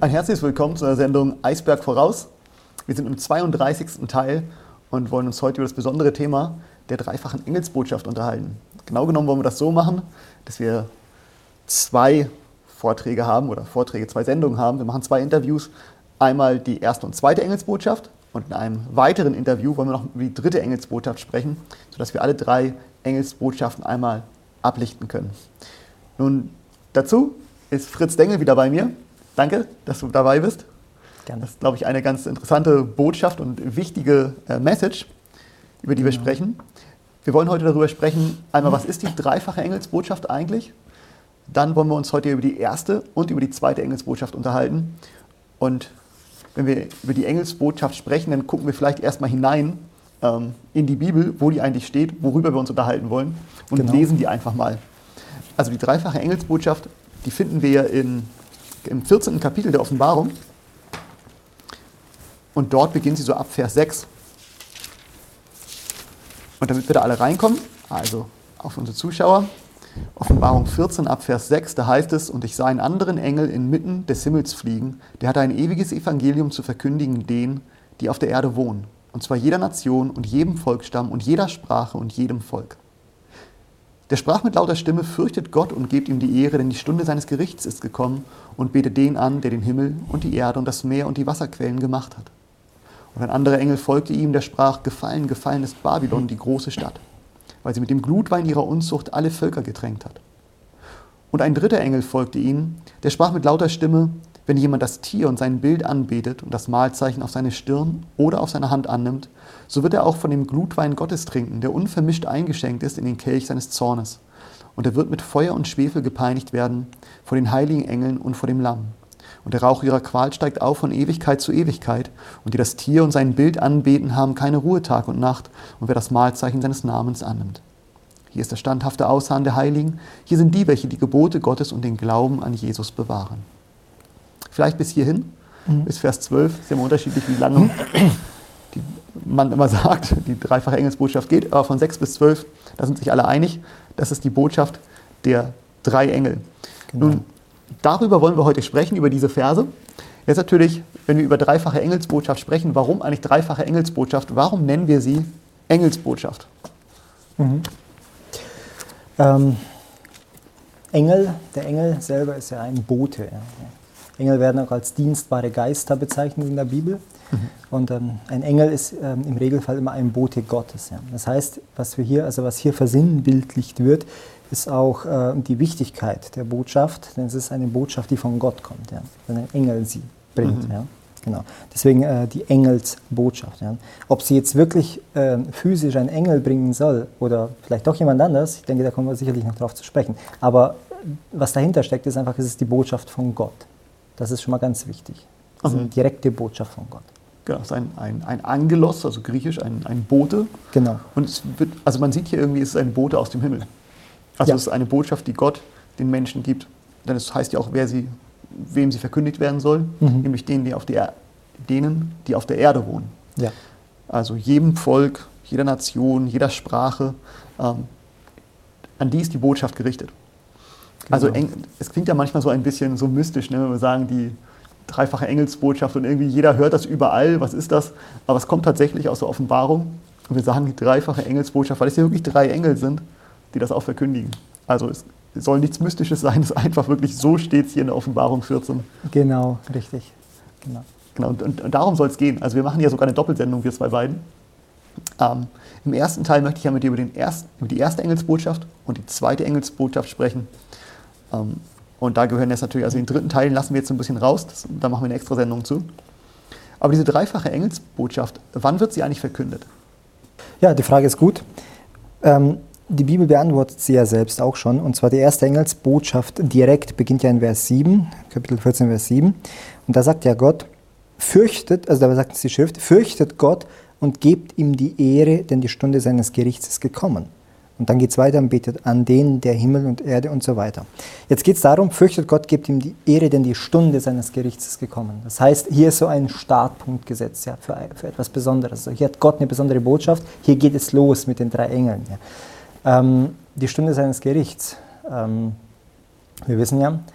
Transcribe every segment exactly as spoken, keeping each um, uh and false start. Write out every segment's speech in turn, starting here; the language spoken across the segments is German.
Ein herzliches Willkommen zu der Sendung Eisberg voraus. Wir sind im zweiunddreißigsten Teil und wollen uns heute über das besondere Thema der dreifachen Engelsbotschaft unterhalten. Genau genommen wollen wir das so machen, dass wir zwei Vorträge haben oder Vorträge, zwei Sendungen haben. Wir machen zwei Interviews, einmal die erste und zweite Engelsbotschaft und in einem weiteren Interview wollen wir noch über die dritte Engelsbotschaft sprechen, sodass wir alle drei Engelsbotschaften einmal ablichten können. Nun, dazu ist Fritz Dengel wieder bei mir. Danke, dass du dabei bist. Gerne. Das ist, glaube ich, eine ganz interessante Botschaft und wichtige äh, Message, über die wir ja. sprechen. Wir wollen heute darüber sprechen, einmal, was ist die dreifache Engelsbotschaft eigentlich? Dann wollen wir uns heute über die erste und über die zweite Engelsbotschaft unterhalten. Und wenn wir über die Engelsbotschaft sprechen, dann gucken wir vielleicht erstmal hinein ähm, in die Bibel, wo die eigentlich steht, worüber wir uns unterhalten wollen und genau. lesen die einfach mal. Also die dreifache Engelsbotschaft, die finden wir in im vierzehnten Kapitel der Offenbarung und dort beginnt sie so ab Vers sechs. Und damit wir da alle reinkommen, also auf unsere Zuschauer, Offenbarung vierzehn ab Vers sechs, da heißt es: Und ich sah einen anderen Engel inmitten des Himmels fliegen, der hatte ein ewiges Evangelium zu verkündigen denen, die auf der Erde wohnen, und zwar jeder Nation und jedem Volksstamm und jeder Sprache und jedem Volk. Der sprach mit lauter Stimme: Fürchtet Gott und gebt ihm die Ehre, denn die Stunde seines Gerichts ist gekommen, und betet den an, der den Himmel und die Erde und das Meer und die Wasserquellen gemacht hat. Und ein anderer Engel folgte ihm, der sprach: Gefallen, gefallen ist Babylon, die große Stadt, weil sie mit dem Glutwein ihrer Unzucht alle Völker getränkt hat. Und ein dritter Engel folgte ihm, der sprach mit lauter Stimme: Wenn jemand das Tier und sein Bild anbetet und das Mahlzeichen auf seine Stirn oder auf seine Hand annimmt, so wird er auch von dem Glutwein Gottes trinken, der unvermischt eingeschenkt ist in den Kelch seines Zornes. Und er wird mit Feuer und Schwefel gepeinigt werden vor den heiligen Engeln und vor dem Lamm. Und der Rauch ihrer Qual steigt auf von Ewigkeit zu Ewigkeit. Und die das Tier und sein Bild anbeten, haben keine Ruhe Tag und Nacht. Und wer das Mahlzeichen seines Namens annimmt. Hier ist der standhafte Ausharren der Heiligen. Hier sind die, welche die Gebote Gottes und den Glauben an Jesus bewahren. Vielleicht bis hierhin, mhm. bis Vers zwölf, ist ja immer unterschiedlich, wie lange die, man immer sagt, die dreifache Engelsbotschaft geht. Aber von sechs bis zwölf, da sind sich alle einig, das ist die Botschaft der drei Engel. Genau. Nun, darüber wollen wir heute sprechen, über diese Verse. Jetzt natürlich, wenn wir über dreifache Engelsbotschaft sprechen, warum eigentlich dreifache Engelsbotschaft? Warum nennen wir sie Engelsbotschaft? Mhm. Ähm, Engel, der Engel selber ist ja ein Bote. Ja. Engel werden auch als dienstbare Geister bezeichnet in der Bibel. Mhm. Und ähm, ein Engel ist ähm, im Regelfall immer ein Bote Gottes. Ja. Das heißt, was wir hier, also was hier versinnbildlicht wird, ist auch äh, die Wichtigkeit der Botschaft, denn es ist eine Botschaft, die von Gott kommt, ja, wenn ein Engel sie bringt. Mhm. Ja. Genau. Deswegen äh, die Engelsbotschaft. Ja. Ob sie jetzt wirklich äh, physisch ein Engel bringen soll oder vielleicht doch jemand anders, ich denke, da kommen wir sicherlich noch drauf zu sprechen. Aber was dahinter steckt, ist einfach, es ist die Botschaft von Gott. Das ist schon mal ganz wichtig. Das ist eine direkte Botschaft von Gott. Genau, es ist ein, ein, ein Angelos, also griechisch, ein, ein Bote. Genau. Und es wird, also man sieht hier irgendwie, es ist ein Bote aus dem Himmel. Also ja. Es ist eine Botschaft, die Gott den Menschen gibt. Denn es heißt ja auch, wer sie, wem sie verkündigt werden soll, mhm. nämlich denen, die auf der, denen, die auf der Erde wohnen. Ja. Also jedem Volk, jeder Nation, jeder Sprache, ähm, an die ist die Botschaft gerichtet. Genau. Also eng, es klingt ja manchmal so ein bisschen so mystisch, ne, wenn wir sagen, die dreifache Engelsbotschaft und irgendwie jeder hört das überall, was ist das? Aber es kommt tatsächlich aus der Offenbarung und wir sagen die dreifache Engelsbotschaft, weil es hier wirklich drei Engel sind, die das auch verkündigen. Also es soll nichts Mystisches sein, es ist einfach wirklich, so steht es hier in der Offenbarung vierzehn. Genau, richtig. Genau. Genau, und, und, und darum soll es gehen. Also wir machen ja sogar eine Doppelsendung, wir zwei beiden. Ähm, Im ersten Teil möchte ich ja mit dir über, den ersten, über die erste Engelsbotschaft und die zweite Engelsbotschaft sprechen. Ähm, und da gehören jetzt natürlich, also den dritten Teil lassen wir jetzt ein bisschen raus, das, da machen wir eine extra Sendung zu. Aber diese dreifache Engelsbotschaft, wann wird sie eigentlich verkündet? Ja, die Frage ist gut. Ähm, die Bibel beantwortet sie ja selbst auch schon. Und zwar die erste Engelsbotschaft direkt beginnt ja in Vers sieben, Kapitel vierzehn, Vers sieben. Und da sagt ja Gott, fürchtet, also da sagt es die Schrift, fürchtet Gott und gebt ihm die Ehre, denn die Stunde seines Gerichts ist gekommen. Und dann geht es weiter und betet an den, der Himmel und Erde und so weiter. Jetzt geht es darum, fürchtet Gott, gebt ihm die Ehre, denn die Stunde seines Gerichts ist gekommen. Das heißt, hier ist so ein Startpunkt gesetzt, ja, für, für etwas Besonderes. Also hier hat Gott eine besondere Botschaft, hier geht es los mit den drei Engeln. Ja. Ähm, die Stunde seines Gerichts, ähm, wir wissen ja,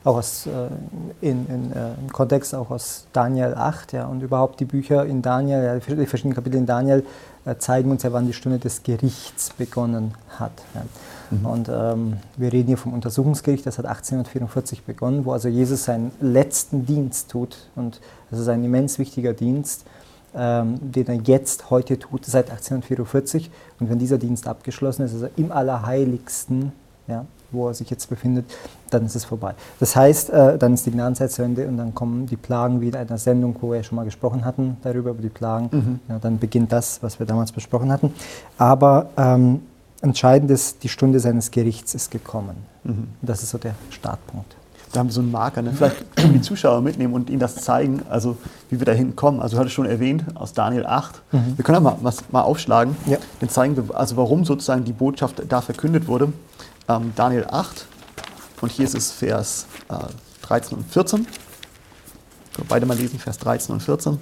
auch aus, äh, in, in, äh, im Kontext auch aus Daniel acht, ja, und überhaupt die Bücher in Daniel, ja, die verschiedenen Kapitel in Daniel äh, zeigen uns ja, wann die Stunde des Gerichts begonnen hat. Ja. Mhm. Und ähm, wir reden hier vom Untersuchungsgericht, das hat achtzehnhundertvierundvierzig begonnen, wo also Jesus seinen letzten Dienst tut, und das ist ein immens wichtiger Dienst, ähm, den er jetzt, heute tut, seit achtzehnhundertvierundvierzig, und wenn dieser Dienst abgeschlossen ist, also im Allerheiligsten, ja, wo er sich jetzt befindet, dann ist es vorbei. Das heißt, äh, dann ist die Gnadenzeit zu Ende und dann kommen die Plagen wieder in einer Sendung, wo wir schon mal gesprochen hatten, darüber, über die Plagen. Mhm. Ja, dann beginnt das, was wir damals besprochen hatten. Aber ähm, entscheidend ist, die Stunde seines Gerichts ist gekommen. Mhm. Das ist so der Startpunkt. Da haben wir so einen Marker. Ne? Vielleicht können wir die Zuschauer mitnehmen und ihnen das zeigen, also wie wir da hinkommen. Also du hattest schon erwähnt, aus Daniel acht. Mhm. Wir können mal, was, mal aufschlagen. Ja. Dann zeigen wir, also warum sozusagen die Botschaft da verkündet wurde. Ähm, Daniel acht, und hier ist es Vers äh, dreizehn und vierzehn. Wir beide mal lesen, Vers dreizehn und vierzehn.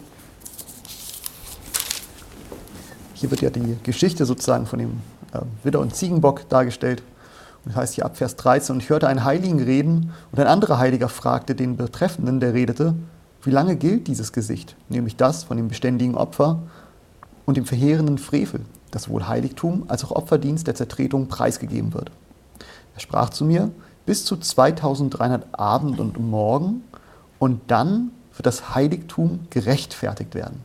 Hier wird ja die Geschichte sozusagen von dem äh, Widder und Ziegenbock dargestellt. Und das heißt hier ab Vers dreizehn: Und ich hörte einen Heiligen reden, und ein anderer Heiliger fragte den Betreffenden, der redete: Wie lange gilt dieses Gesicht, nämlich das von dem beständigen Opfer und dem verheerenden Frevel, das sowohl Heiligtum als auch Opferdienst der Zertretung preisgegeben wird? Er sprach zu mir: Bis zu zweitausenddreihundert Abend und Morgen, und dann wird das Heiligtum gerechtfertigt werden.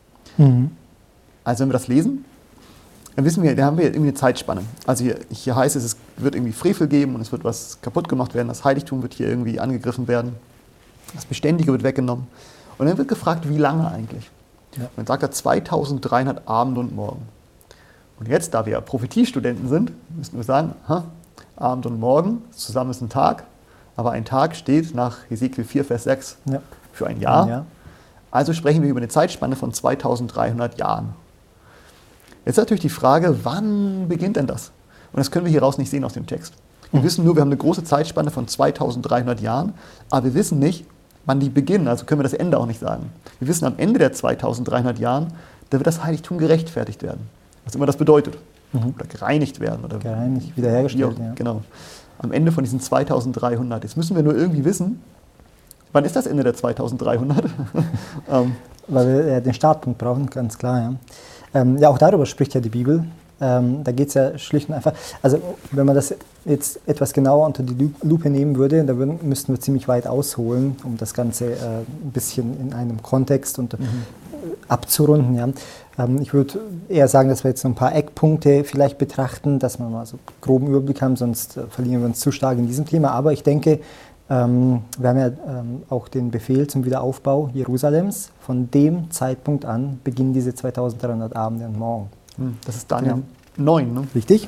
Mhm. Also wenn wir das lesen, dann wissen wir, da haben wir irgendwie eine Zeitspanne. Also hier, hier heißt es, es wird irgendwie Frevel geben und es wird was kaputt gemacht werden, das Heiligtum wird hier irgendwie angegriffen werden, das Beständige wird weggenommen. Und dann wird gefragt, wie lange eigentlich? Ja. Und dann sagt er zweitausenddreihundert Abend und Morgen. Und jetzt, da wir ja Prophetiestudenten sind, müssen wir sagen, ha, Abend und Morgen, zusammen ist ein Tag, aber ein Tag steht nach Hesekiel vier, Vers sechs ja. für ein Jahr. Ja. Also sprechen wir über eine Zeitspanne von zweitausenddreihundert Jahren. Jetzt ist natürlich die Frage, wann beginnt denn das? Und das können wir hier raus nicht sehen aus dem Text. Wir mhm. wissen nur, wir haben eine große Zeitspanne von zweitausenddreihundert Jahren, aber wir wissen nicht, wann die beginnen, also können wir das Ende auch nicht sagen. Wir wissen, am Ende der zweitausenddreihundert Jahren, da wird das Heiligtum gerechtfertigt werden, was immer das bedeutet. Mhm. Oder gereinigt werden. Oder gereinigt, wiederhergestellt, ja. Genau. Am Ende von diesen zweitausenddreihundert. Jetzt müssen wir nur irgendwie wissen, wann ist das Ende der zweitausenddreihundert? ähm. Weil wir ja den Startpunkt brauchen, ganz klar. Ja, ähm, ja auch darüber spricht ja die Bibel. Ähm, da geht es ja schlicht und einfach, also wenn man das jetzt etwas genauer unter die Lupe nehmen würde, da würden, müssten wir ziemlich weit ausholen, um das Ganze äh, ein bisschen in einem Kontext und, mhm. abzurunden. Ja. Ähm, ich würde eher sagen, dass wir jetzt so ein paar Eckpunkte vielleicht betrachten, dass wir mal so einen groben Überblick haben, sonst äh, verlieren wir uns zu stark in diesem Thema. Aber ich denke, ähm, wir haben ja ähm, auch den Befehl zum Wiederaufbau Jerusalems. Von dem Zeitpunkt an beginnen diese zweitausenddreihundert Abende und Morgen. Das ist Daniel ja. neun, ne? Richtig.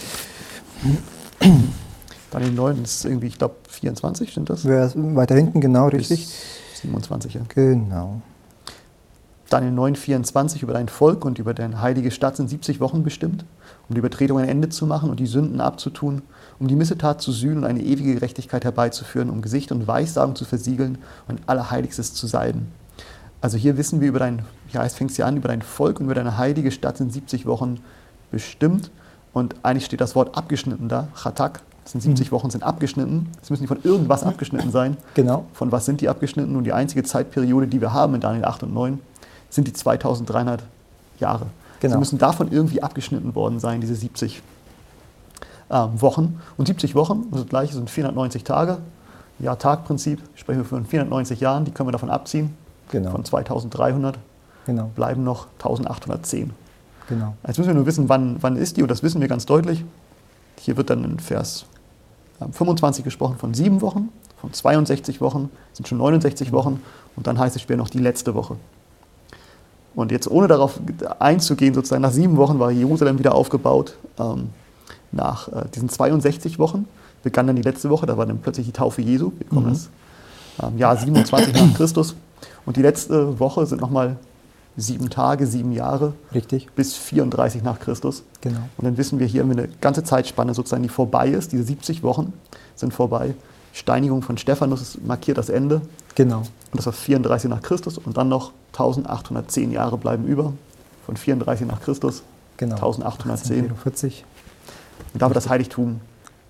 Daniel neun ist irgendwie, ich glaube, vierundzwanzig, stimmt das? Weiter hinten, genau, richtig. Bis siebenundzwanzig, ja. Genau. Daniel neun, vierundzwanzig: Über dein Volk und über deine heilige Stadt sind siebzig Wochen bestimmt, um die Übertretung ein Ende zu machen und die Sünden abzutun, um die Missetat zu sühnen und eine ewige Gerechtigkeit herbeizuführen, um Gesicht und Weissagen zu versiegeln und Allerheiligstes zu salben. Also hier wissen wir über dein, ja, es fängt ja an, über dein Volk und über deine heilige Stadt sind siebzig Wochen bestimmt. Und eigentlich steht das Wort abgeschnitten da, Chatak. Das sind siebzig mhm. Wochen sind abgeschnitten. Es müssen die von irgendwas abgeschnitten sein. Genau. Von was sind die abgeschnitten? Und die einzige Zeitperiode, die wir haben in Daniel acht und neun, sind die zweitausenddreihundert Jahre. Genau. Sie müssen davon irgendwie abgeschnitten worden sein, diese siebzig ähm, Wochen. Und siebzig Wochen, das gleiche sind vierhundertneunzig Tage. Jahr-Tag-Prinzip, sprechen wir von vierhundertneunzig Jahren, die können wir davon abziehen. Genau. Von zweitausenddreihundert genau. bleiben noch eintausendachthundertzehn. Genau. Jetzt müssen wir nur wissen, wann, wann ist die, und das wissen wir ganz deutlich. Hier wird dann in Vers fünfundzwanzig gesprochen von sieben Wochen, von zweiundsechzig Wochen, sind schon neunundsechzig mhm. Wochen, und dann heißt es später noch die letzte Woche. Und jetzt ohne darauf einzugehen, sozusagen nach sieben Wochen war Jerusalem wieder aufgebaut. Ähm, nach äh, diesen zweiundsechzig Wochen begann dann die letzte Woche, da war dann plötzlich die Taufe Jesu. Wir kommen mhm. das ähm, Jahr siebenundzwanzig nach Christus. Und die letzte Woche sind nochmal sieben Tage, sieben Jahre. Richtig. Bis vierunddreißig nach Christus. Genau. Und dann wissen wir, hier haben wir eine ganze Zeitspanne sozusagen, die vorbei ist. Diese siebzig Wochen sind vorbei. Steinigung von Stephanus markiert das Ende. Genau. Und das war vierunddreißig nach Christus. Und dann noch eintausendachthundertzehn Jahre bleiben über. Von vierunddreißig nach Christus. Genau. eintausendachthundertzehn. achtzehnhundertvierundvierzig. Und da wird das Heiligtum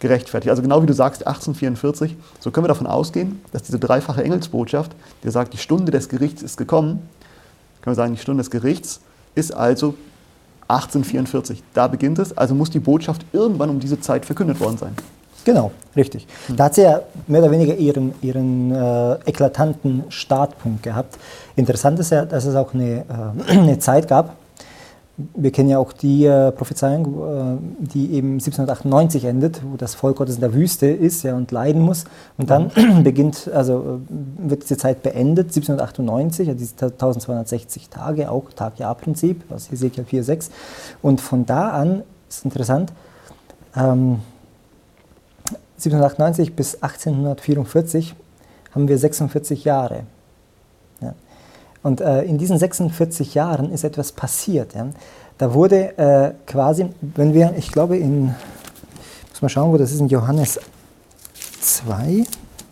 gerechtfertigt. Also genau wie du sagst, achtzehnhundertvierundvierzig, so können wir davon ausgehen, dass diese dreifache Engelsbotschaft, die sagt, die Stunde des Gerichts ist gekommen, können wir sagen, die Stunde des Gerichts ist also achtzehnhundertvierundvierzig. Da beginnt es, also muss die Botschaft irgendwann um diese Zeit verkündet worden sein. Genau, richtig. Hm. Da hat sie ja mehr oder weniger ihren, ihren äh, eklatanten Startpunkt gehabt. Interessant ist ja, dass es auch eine, äh, eine Zeit gab. Wir kennen ja auch die äh, Prophezeiung, äh, die eben siebzehnhundertachtundneunzig endet, wo das Volk Gottes in der Wüste ist, ja, und leiden muss. Und dann mhm. beginnt, also äh, wird diese Zeit beendet, siebzehnhundertachtundneunzig, ja, diese eintausendzweihundertsechzig Tage, auch Tag-Jahr-Prinzip, aus Hesekiel vier sechs. Und von da an, ist interessant, ähm, siebzehnhundertachtundneunzig bis achtzehnhundertvierundvierzig haben wir sechsundvierzig Jahre. Ja. Und äh, in diesen sechsundvierzig Jahren ist etwas passiert. Ja. Da wurde äh, quasi, wenn wir, ich glaube in, muss mal schauen, wo das ist, in Johannes zwei.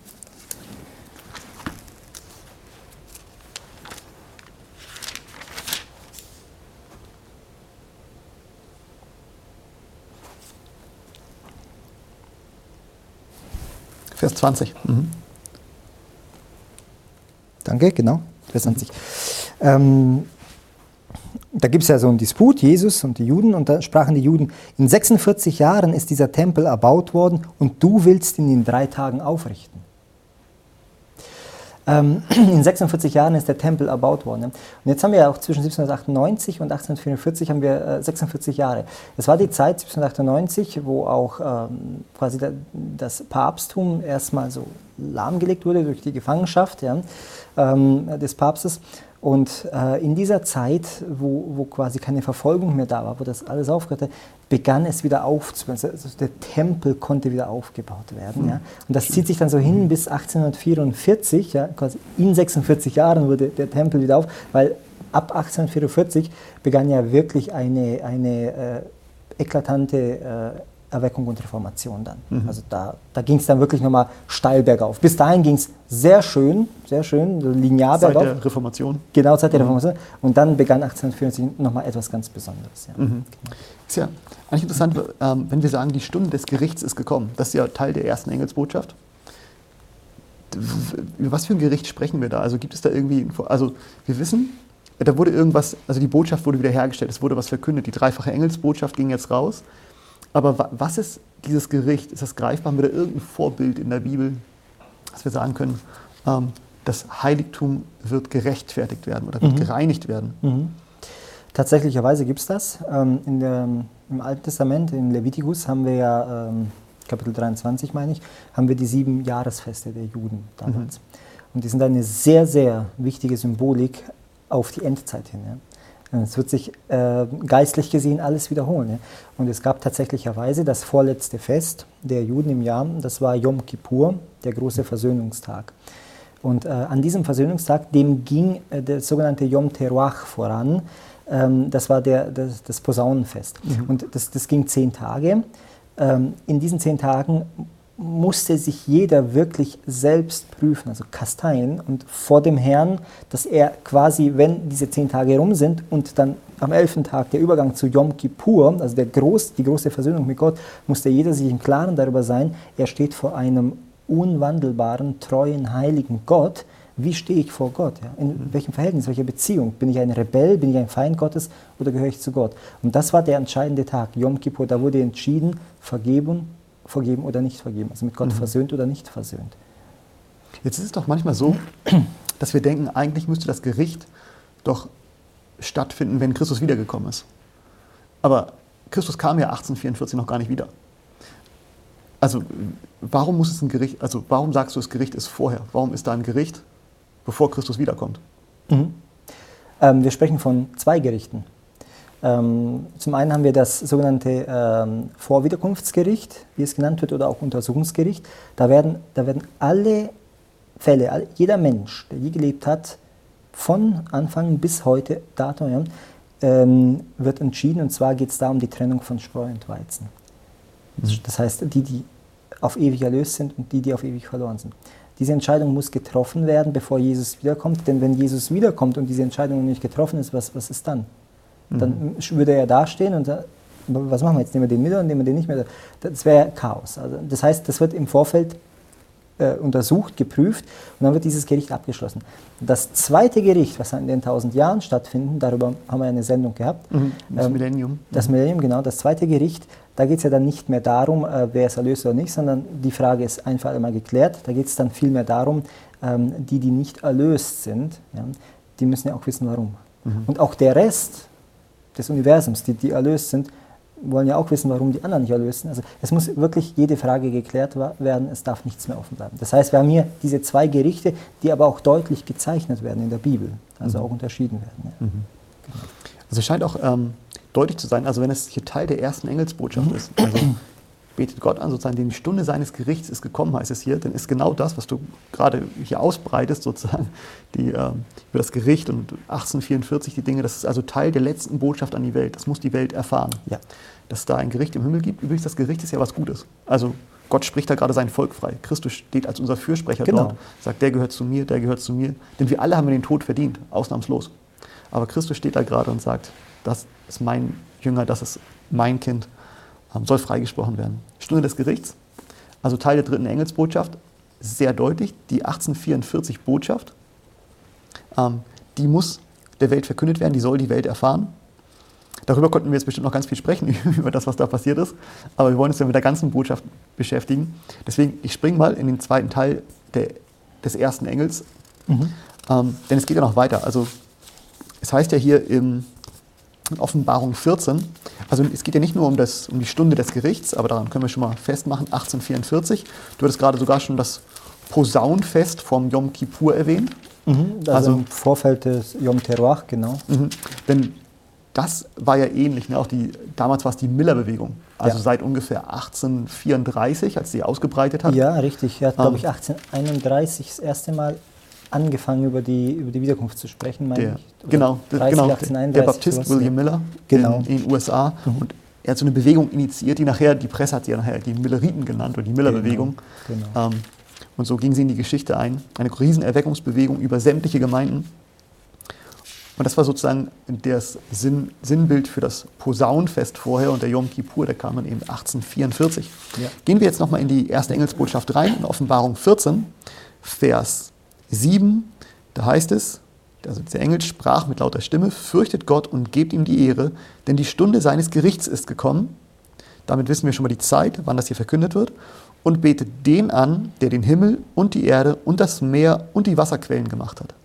Vers zwanzig. Mhm. Danke, genau, Vers zwanzig. Ähm, da gibt es ja so einen Disput, Jesus und die Juden, und da sprachen die Juden, in sechsundvierzig Jahren ist dieser Tempel erbaut worden und du willst ihn in drei Tagen aufrichten. Ähm, in sechsundvierzig Jahren ist der Tempel erbaut worden. Und jetzt haben wir ja auch zwischen siebzehnhundertachtundneunzig und achtzehnhundertvierundvierzig haben wir äh, sechsundvierzig Jahre. Das war die Zeit siebzehnhundertachtundneunzig, wo auch ähm, quasi da, das Papsttum erstmal so lahmgelegt wurde durch die Gefangenschaft, ja, ähm, des Papstes. Und äh, in dieser Zeit, wo, wo quasi keine Verfolgung mehr da war, wo das alles aufgehört hat, begann es wieder aufzubauen. Also der Tempel konnte wieder aufgebaut werden. Mhm. Ja. Und das zieht sich dann so hin bis achtzehnhundertvierundvierzig. Ja, quasi in sechsundvierzig Jahren wurde der Tempel wieder auf, weil ab achtzehnhundertvierundvierzig begann ja wirklich eine, eine äh, eklatante äh, Erweckung und Reformation dann. Mhm. Also da, da ging es dann wirklich nochmal steil bergauf. Bis dahin ging es sehr schön, sehr schön, linear bergauf. Seit der Reformation. Genau, seit der mhm. Reformation. Und dann begann achtzehnhundertvierundvierzig nochmal etwas ganz Besonderes. Ja. Mhm. Ist ja eigentlich interessant, ähm, wenn wir sagen, die Stunde des Gerichts ist gekommen. Das ist ja Teil der ersten Engelsbotschaft. Über was für ein Gericht sprechen wir da? Also gibt es da irgendwie, also wir wissen, da wurde irgendwas, also die Botschaft wurde wiederhergestellt, es wurde was verkündet, die dreifache Engelsbotschaft ging jetzt raus. Aber was ist dieses Gericht? Ist das greifbar? Haben wir da irgendein Vorbild in der Bibel, dass wir sagen können, ähm, das Heiligtum wird gerechtfertigt werden oder wird mhm. gereinigt werden? Mhm. Tatsächlicherweise gibt es das. Ähm, in der, im Alten Testament, in Levitikus, haben wir ja, ähm, Kapitel dreiundzwanzig meine ich, haben wir die sieben Jahresfeste der Juden damals. Mhm. Und die sind eine sehr, sehr wichtige Symbolik auf die Endzeit hin. Ja. Es wird sich äh, geistlich gesehen alles wiederholen. Ja. Und es gab tatsächlicherweise das vorletzte Fest der Juden im Jahr, das war Yom Kippur, der große Versöhnungstag. Und äh, an diesem Versöhnungstag, dem ging äh, der sogenannte Yom Teruach voran. Ähm, das war der, das, das Posaunenfest. Mhm. Und das, das ging zehn Tage. Ähm, in diesen zehn Tagen musste sich jeder wirklich selbst prüfen, also kasteien und vor dem Herrn, dass er quasi, wenn diese zehn Tage rum sind und dann am elften Tag der Übergang zu Yom Kippur, also der groß, die große Versöhnung mit Gott, musste jeder sich im Klaren darüber sein, er steht vor einem unwandelbaren, treuen, heiligen Gott. Wie stehe ich vor Gott? Ja? In welchem Verhältnis, welcher Beziehung? Bin ich ein Rebell, bin ich ein Feind Gottes oder gehöre ich zu Gott? Und das war der entscheidende Tag, Yom Kippur, da wurde entschieden, Vergebung, vergeben oder nicht vergeben, also mit Gott mhm. versöhnt oder nicht versöhnt. Jetzt ist es doch manchmal so, dass wir denken, eigentlich müsste das Gericht doch stattfinden, wenn Christus wiedergekommen ist. Aber Christus kam ja achtzehnhundertvierundvierzig noch gar nicht wieder. Also warum muss es ein Gericht, also warum sagst du, das Gericht ist vorher? Warum ist da ein Gericht, bevor Christus wiederkommt? Mhm. Ähm, wir sprechen von zwei Gerichten. Ähm, zum einen haben wir das sogenannte ähm, Vorwiederkunftsgericht, wie es genannt wird, oder auch Untersuchungsgericht. Da werden, da werden alle Fälle, all, jeder Mensch, der je gelebt hat, von Anfang bis heute, Datum, ja, ähm, wird entschieden. Und zwar geht es da um die Trennung von Spreu und Weizen. Mhm. Das heißt, die, die auf ewig erlöst sind und die, die auf ewig verloren sind. Diese Entscheidung muss getroffen werden, bevor Jesus wiederkommt. Denn wenn Jesus wiederkommt und diese Entscheidung noch nicht getroffen ist, was, was ist dann? Dann würde er dastehen und was machen wir jetzt? Nehmen wir den mit oder nehmen wir den nicht mehr? Das wäre Chaos. Also das heißt, das wird im Vorfeld äh, untersucht, geprüft und dann wird dieses Gericht abgeschlossen. Das zweite Gericht, was in den tausend Jahren stattfinden, darüber haben wir eine Sendung gehabt. Mhm, das ähm, Millennium. Das Millennium, genau. Das zweite Gericht, da geht es ja dann nicht mehr darum, äh, wer ist erlöst oder nicht, sondern die Frage ist ein für alle Mal geklärt. Da geht es dann vielmehr darum, ähm, die, die nicht erlöst sind, ja, die müssen ja auch wissen, warum. Mhm. Und auch der Rest des Universums, die, die erlöst sind, wollen ja auch wissen, warum die anderen nicht erlöst sind. Also es muss wirklich jede Frage geklärt werden, es darf nichts mehr offen bleiben. Das heißt, wir haben hier diese zwei Gerichte, die aber auch deutlich gezeichnet werden in der Bibel, also mhm. auch unterschieden werden. Ja. Mhm. Genau. Also es scheint auch ähm, deutlich zu sein, also wenn es hier Teil der ersten Engelsbotschaft mhm. ist, also betet Gott an, sozusagen, die Stunde seines Gerichts ist gekommen, heißt es hier, dann ist genau das, was du gerade hier ausbreitest, sozusagen, die, ähm, über das Gericht und achtzehnhundertvierundvierzig die Dinge, das ist also Teil der letzten Botschaft an die Welt. Das muss die Welt erfahren, ja. dass es da ein Gericht im Himmel gibt. Übrigens, das Gericht ist ja was Gutes. Also Gott spricht da gerade sein Volk frei. Christus steht als unser Fürsprecher genau. dort, sagt, der gehört zu mir, der gehört zu mir. Denn wir alle haben den Tod verdient, ausnahmslos. Aber Christus steht da gerade und sagt, das ist mein Jünger, das ist mein Kind, soll freigesprochen werden. Stunde des Gerichts, also Teil der dritten Engelsbotschaft, sehr deutlich, die achtzehnhundertvierundvierzig Botschaft, ähm, die muss der Welt verkündet werden, die soll die Welt erfahren. Darüber konnten wir jetzt bestimmt noch ganz viel sprechen, über das, was da passiert ist, aber wir wollen uns ja mit der ganzen Botschaft beschäftigen. Deswegen, ich springe mal in den zweiten Teil der, des ersten Engels, mhm. ähm, denn es geht ja noch weiter. Also es heißt ja hier im in Offenbarung vierzehn, also es geht ja nicht nur um, das, um die Stunde des Gerichts, aber daran können wir schon mal festmachen, achtzehnhundertvierundvierzig. Du hattest gerade sogar schon das Posaunenfest vom Yom Kippur erwähnt. Mhm, also, also im Vorfeld des Yom Teruah, genau. Mhm, denn das war ja ähnlich, ne? Auch die, damals war es die Miller-Bewegung, also ja. seit ungefähr achtzehnhundertvierunddreißig, als sie ausgebreitet hat. Ja, richtig, er hat, glaube ich, achtzehnhunderteinunddreißig das erste Mal angefangen, über die, über die Wiederkunft zu sprechen, meine der, ich. Genau, dreißig, genau achtzehnhunderteinunddreißig, der Baptist sowas. William Miller genau. in, in den U S A. Mhm. Und er hat so eine Bewegung initiiert, die nachher, die Presse hat sie ja nachher die Milleriten genannt, oder die Miller-Bewegung. Genau, genau. Ähm, und so ging sie in die Geschichte ein. Eine Riesenerweckungsbewegung über sämtliche Gemeinden. Und das war sozusagen das Sinn, Sinnbild für das Posaunenfest vorher und der Yom Kippur, der kam dann eben achtzehnhundertvierundvierzig. Ja. Gehen wir jetzt nochmal in die erste Engelsbotschaft rein, in Offenbarung vierzehn, Vers sieben. Da heißt es, also der Engel sprach mit lauter Stimme, fürchtet Gott und gebt ihm die Ehre, denn die Stunde seines Gerichts ist gekommen. Damit wissen wir schon mal die Zeit, wann das hier verkündet wird. Und betet den an, der den Himmel und die Erde und das Meer und die Wasserquellen gemacht hat.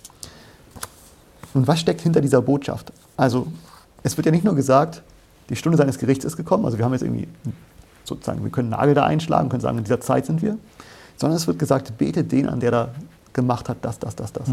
Nun, was steckt hinter dieser Botschaft? Also, es wird ja nicht nur gesagt, die Stunde seines Gerichts ist gekommen, also wir haben jetzt irgendwie sozusagen, wir können einen Nagel da einschlagen, können sagen, in dieser Zeit sind wir, sondern es wird gesagt, betet den an, der da gemacht hat, das, das, das, das.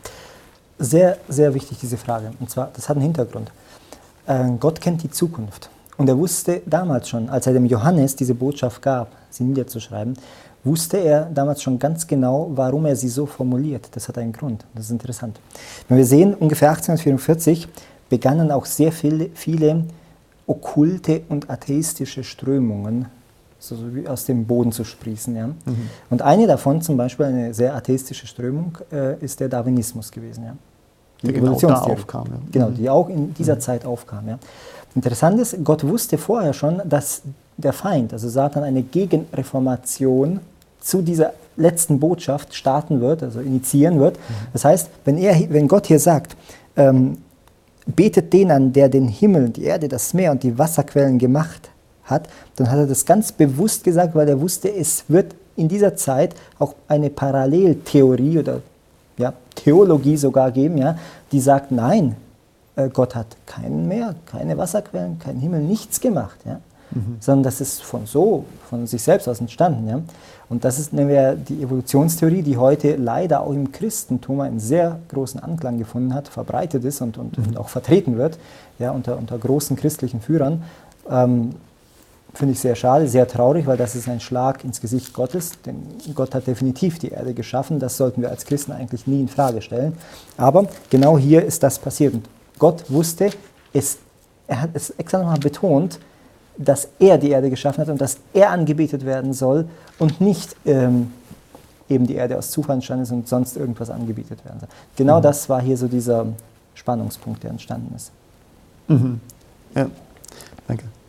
Sehr, sehr wichtig, diese Frage. Und zwar, das hat einen Hintergrund. Äh, Gott kennt die Zukunft. Und er wusste damals schon, als er dem Johannes diese Botschaft gab, sie niederzuschreiben, wusste er damals schon ganz genau, warum er sie so formuliert. Das hat einen Grund. Das ist interessant. Wenn wir sehen, ungefähr achtzehnhundertvierundvierzig begannen auch sehr viele, viele okkulte und atheistische Strömungen so wie aus dem Boden zu sprießen. Ja? Mhm. Und eine davon, zum Beispiel eine sehr atheistische Strömung, äh, ist der Darwinismus gewesen. Ja? Die die genau da aufkam. Ja. Genau, die auch in dieser mhm. Zeit aufkam. Ja? Interessant ist, Gott wusste vorher schon, dass der Feind, also Satan, eine Gegenreformation zu dieser letzten Botschaft starten wird, also initiieren wird. Mhm. Das heißt, wenn, er, wenn Gott hier sagt, ähm, betet den an, der den Himmel, die Erde, das Meer und die Wasserquellen gemacht hat, dann hat er das ganz bewusst gesagt, weil er wusste, es wird in dieser Zeit auch eine Paralleltheorie oder ja, Theologie sogar geben, ja, die sagt, nein, äh, Gott hat kein Meer, keine Wasserquellen, keinen Himmel, nichts gemacht, ja, mhm. sondern das ist von so, von sich selbst aus entstanden. Ja. Und das ist, nennen wir die Evolutionstheorie, die heute leider auch im Christentum einen sehr großen Anklang gefunden hat, verbreitet ist und, und, mhm. und auch vertreten wird, ja, unter, unter großen christlichen Führern. Ähm, Finde ich sehr schade, sehr traurig, weil das ist ein Schlag ins Gesicht Gottes. Denn Gott hat definitiv die Erde geschaffen. Das sollten wir als Christen eigentlich nie in Frage stellen. Aber genau hier ist das passiert. Und Gott wusste, es, er hat es extra nochmal betont, dass er die Erde geschaffen hat und dass er angebetet werden soll und nicht ähm, eben die Erde aus Zufall entstanden ist und sonst irgendwas angebetet werden soll. Genau mhm. das war hier so dieser Spannungspunkt, der entstanden ist. Mhm. Ja, danke.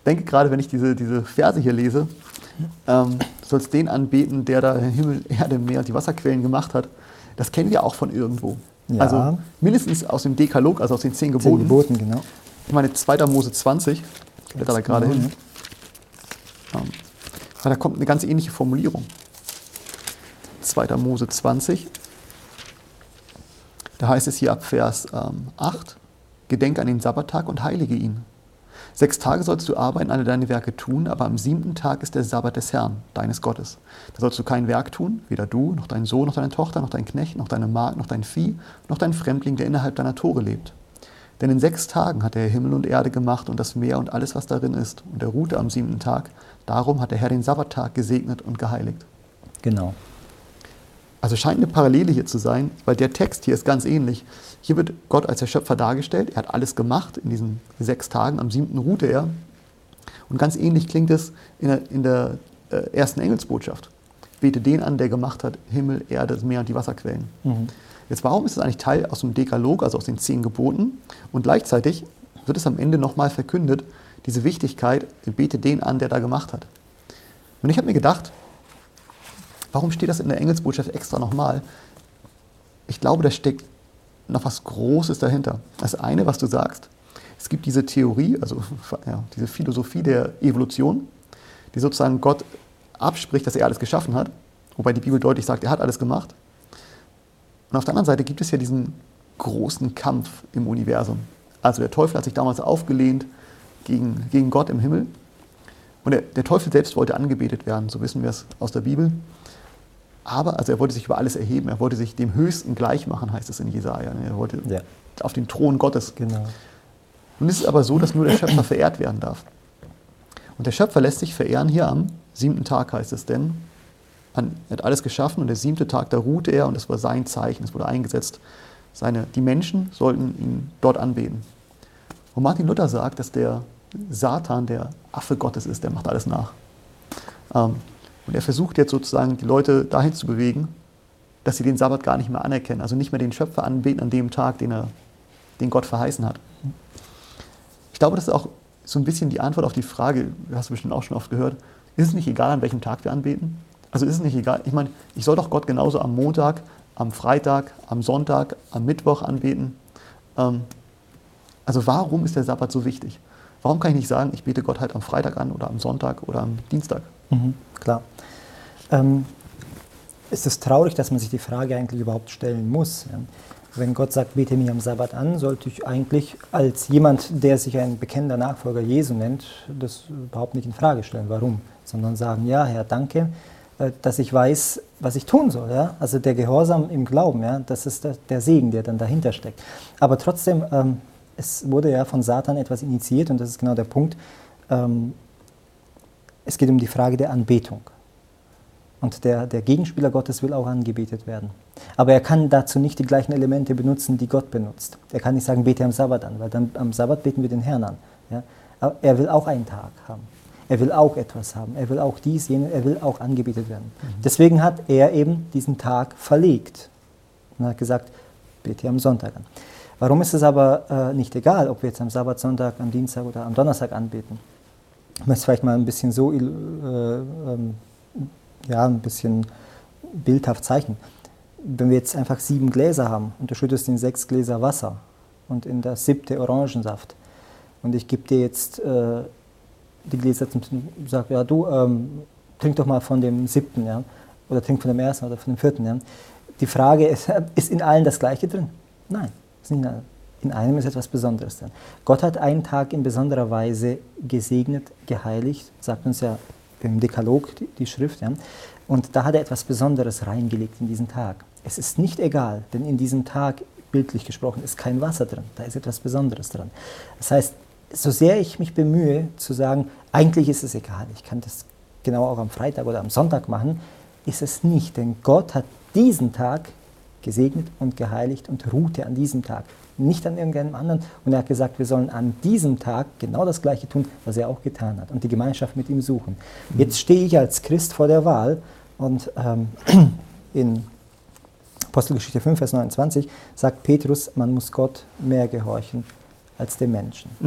denke gerade, wenn ich diese, diese Verse hier lese, ähm, du sollst den anbeten, der da Himmel, Erde, Meer und die Wasserquellen gemacht hat. Das kennen wir auch von irgendwo. Ja. Also mindestens aus dem Dekalog, also aus den zehn Geboten. Zehn Geboten, genau. Ich meine, zweiter Mose zwanzig, ich blätter da gerade genau, hin. Ja. Ähm, da kommt eine ganz ähnliche Formulierung. zweiter Mose zwanzig. Da heißt es hier ab Vers ähm, acht, gedenke an den Sabbattag und heilige ihn. Sechs Tage sollst du arbeiten, alle deine Werke tun, aber am siebten Tag ist der Sabbat des Herrn, deines Gottes. Da sollst du kein Werk tun, weder du, noch dein Sohn, noch deine Tochter, noch dein Knecht, noch deine Magd, noch dein Vieh, noch dein Fremdling, der innerhalb deiner Tore lebt. Denn in sechs Tagen hat der Himmel und Erde gemacht und das Meer und alles, was darin ist. Und er ruhte am siebten Tag. Darum hat der Herr den Sabbattag gesegnet und geheiligt. Genau. Also scheint eine Parallele hier zu sein, weil der Text hier ist ganz ähnlich. Hier wird Gott als der Schöpfer dargestellt. Er hat alles gemacht in diesen sechs Tagen. Am siebten ruhte er. Und ganz ähnlich klingt es in der, in der äh, ersten Engelsbotschaft. Bete den an, der gemacht hat, Himmel, Erde, das Meer und die Wasserquellen. Mhm. Jetzt, warum ist es eigentlich Teil aus dem Dekalog, also aus den zehn Geboten? Und gleichzeitig wird es am Ende nochmal verkündet, diese Wichtigkeit, bete den an, der da gemacht hat. Und ich habe mir gedacht, warum steht das in der Engelsbotschaft extra nochmal? Ich glaube, da steckt noch was Großes dahinter. Das eine, was du sagst, es gibt diese Theorie, also ja, diese Philosophie der Evolution, die sozusagen Gott abspricht, dass er alles geschaffen hat, wobei die Bibel deutlich sagt, er hat alles gemacht. Und auf der anderen Seite gibt es ja diesen großen Kampf im Universum. Also der Teufel hat sich damals aufgelehnt gegen, gegen Gott im Himmel. Und der, der Teufel selbst wollte angebetet werden, so wissen wir es aus der Bibel. Aber also er wollte sich über alles erheben, er wollte sich dem Höchsten gleich machen, heißt es in Jesaja. Er wollte ja. auf den Thron Gottes. Genau. Nun ist es aber so, dass nur der Schöpfer verehrt werden darf. Und der Schöpfer lässt sich verehren hier am siebten Tag, heißt es denn. Er hat alles geschaffen und der siebte Tag, da ruhte er und das war sein Zeichen, es wurde eingesetzt. Seine, die Menschen sollten ihn dort anbeten. Und Martin Luther sagt, dass der Satan der Affe Gottes ist, der macht alles nach. Ähm, und er versucht jetzt sozusagen, die Leute dahin zu bewegen, dass sie den Sabbat gar nicht mehr anerkennen, also nicht mehr den Schöpfer anbeten an dem Tag, den, er, den Gott verheißen hat. Ich glaube, das ist auch so ein bisschen die Antwort auf die Frage, hast du bestimmt auch schon oft gehört, ist es nicht egal, an welchem Tag wir anbeten? Also ist es nicht egal, ich meine, ich soll doch Gott genauso am Montag, am Freitag, am Sonntag, am Mittwoch anbeten. Ähm, also warum ist der Sabbat so wichtig? Warum kann ich nicht sagen, ich bete Gott halt am Freitag an oder am Sonntag oder am Dienstag? Mhm, klar. Ähm, es ist traurig, dass man sich die Frage eigentlich überhaupt stellen muss. Ja. Wenn Gott sagt, bete mich am Sabbat an, sollte ich eigentlich als jemand, der sich ein bekennender Nachfolger Jesu nennt, das überhaupt nicht in Frage stellen. Warum? Sondern sagen, ja Herr, danke, dass ich weiß, was ich tun soll. Ja? Also der Gehorsam im Glauben, ja? Das ist der, der Segen, der dann dahinter steckt. Aber trotzdem, ähm, es wurde ja von Satan etwas initiiert und das ist genau der Punkt. Ähm, es geht um die Frage der Anbetung. Und der, der Gegenspieler Gottes will auch angebetet werden. Aber er kann dazu nicht die gleichen Elemente benutzen, die Gott benutzt. Er kann nicht sagen, bete am Sabbat an, weil dann am Sabbat beten wir den Herrn an. Ja? Aber er will auch einen Tag haben. Er will auch etwas haben. Er will auch dies, jene, er will auch angebetet werden. Mhm. Deswegen hat er eben diesen Tag verlegt. Und hat gesagt, bete am Sonntag an. Warum ist es aber äh, nicht egal, ob wir jetzt am Sabbat, Sonntag, am Dienstag oder am Donnerstag anbeten? Ich möchte es vielleicht mal ein bisschen so, äh, ähm, ja, ein bisschen bildhaft zeichnen. Wenn wir jetzt einfach sieben Gläser haben und du schüttest in sechs Gläser Wasser und in das siebte Orangensaft und ich gebe dir jetzt äh, die Gläser zum sag, ja du, ähm, trink doch mal von dem siebten, ja, oder trink von dem ersten oder von dem vierten, ja. Die Frage ist, ist in allen das Gleiche drin? Nein, ist nicht in allen. In einem ist etwas Besonderes drin. Gott hat einen Tag in besonderer Weise gesegnet, geheiligt, sagt uns ja im Dekalog die, die Schrift, ja. Und da hat er etwas Besonderes reingelegt in diesen Tag. Es ist nicht egal, denn in diesem Tag, bildlich gesprochen, ist kein Wasser drin, da ist etwas Besonderes drin. Das heißt, so sehr ich mich bemühe zu sagen, eigentlich ist es egal, ich kann das genau auch am Freitag oder am Sonntag machen, ist es nicht, denn Gott hat diesen Tag gesegnet und geheiligt und ruhte an diesem Tag, nicht an irgendeinem anderen. Und er hat gesagt, wir sollen an diesem Tag genau das Gleiche tun, was er auch getan hat und die Gemeinschaft mit ihm suchen. Mhm. Jetzt stehe ich als Christ vor der Wahl und ähm, in Apostelgeschichte fünf, Vers neunundzwanzig sagt Petrus, man muss Gott mehr gehorchen als dem Menschen. Mhm.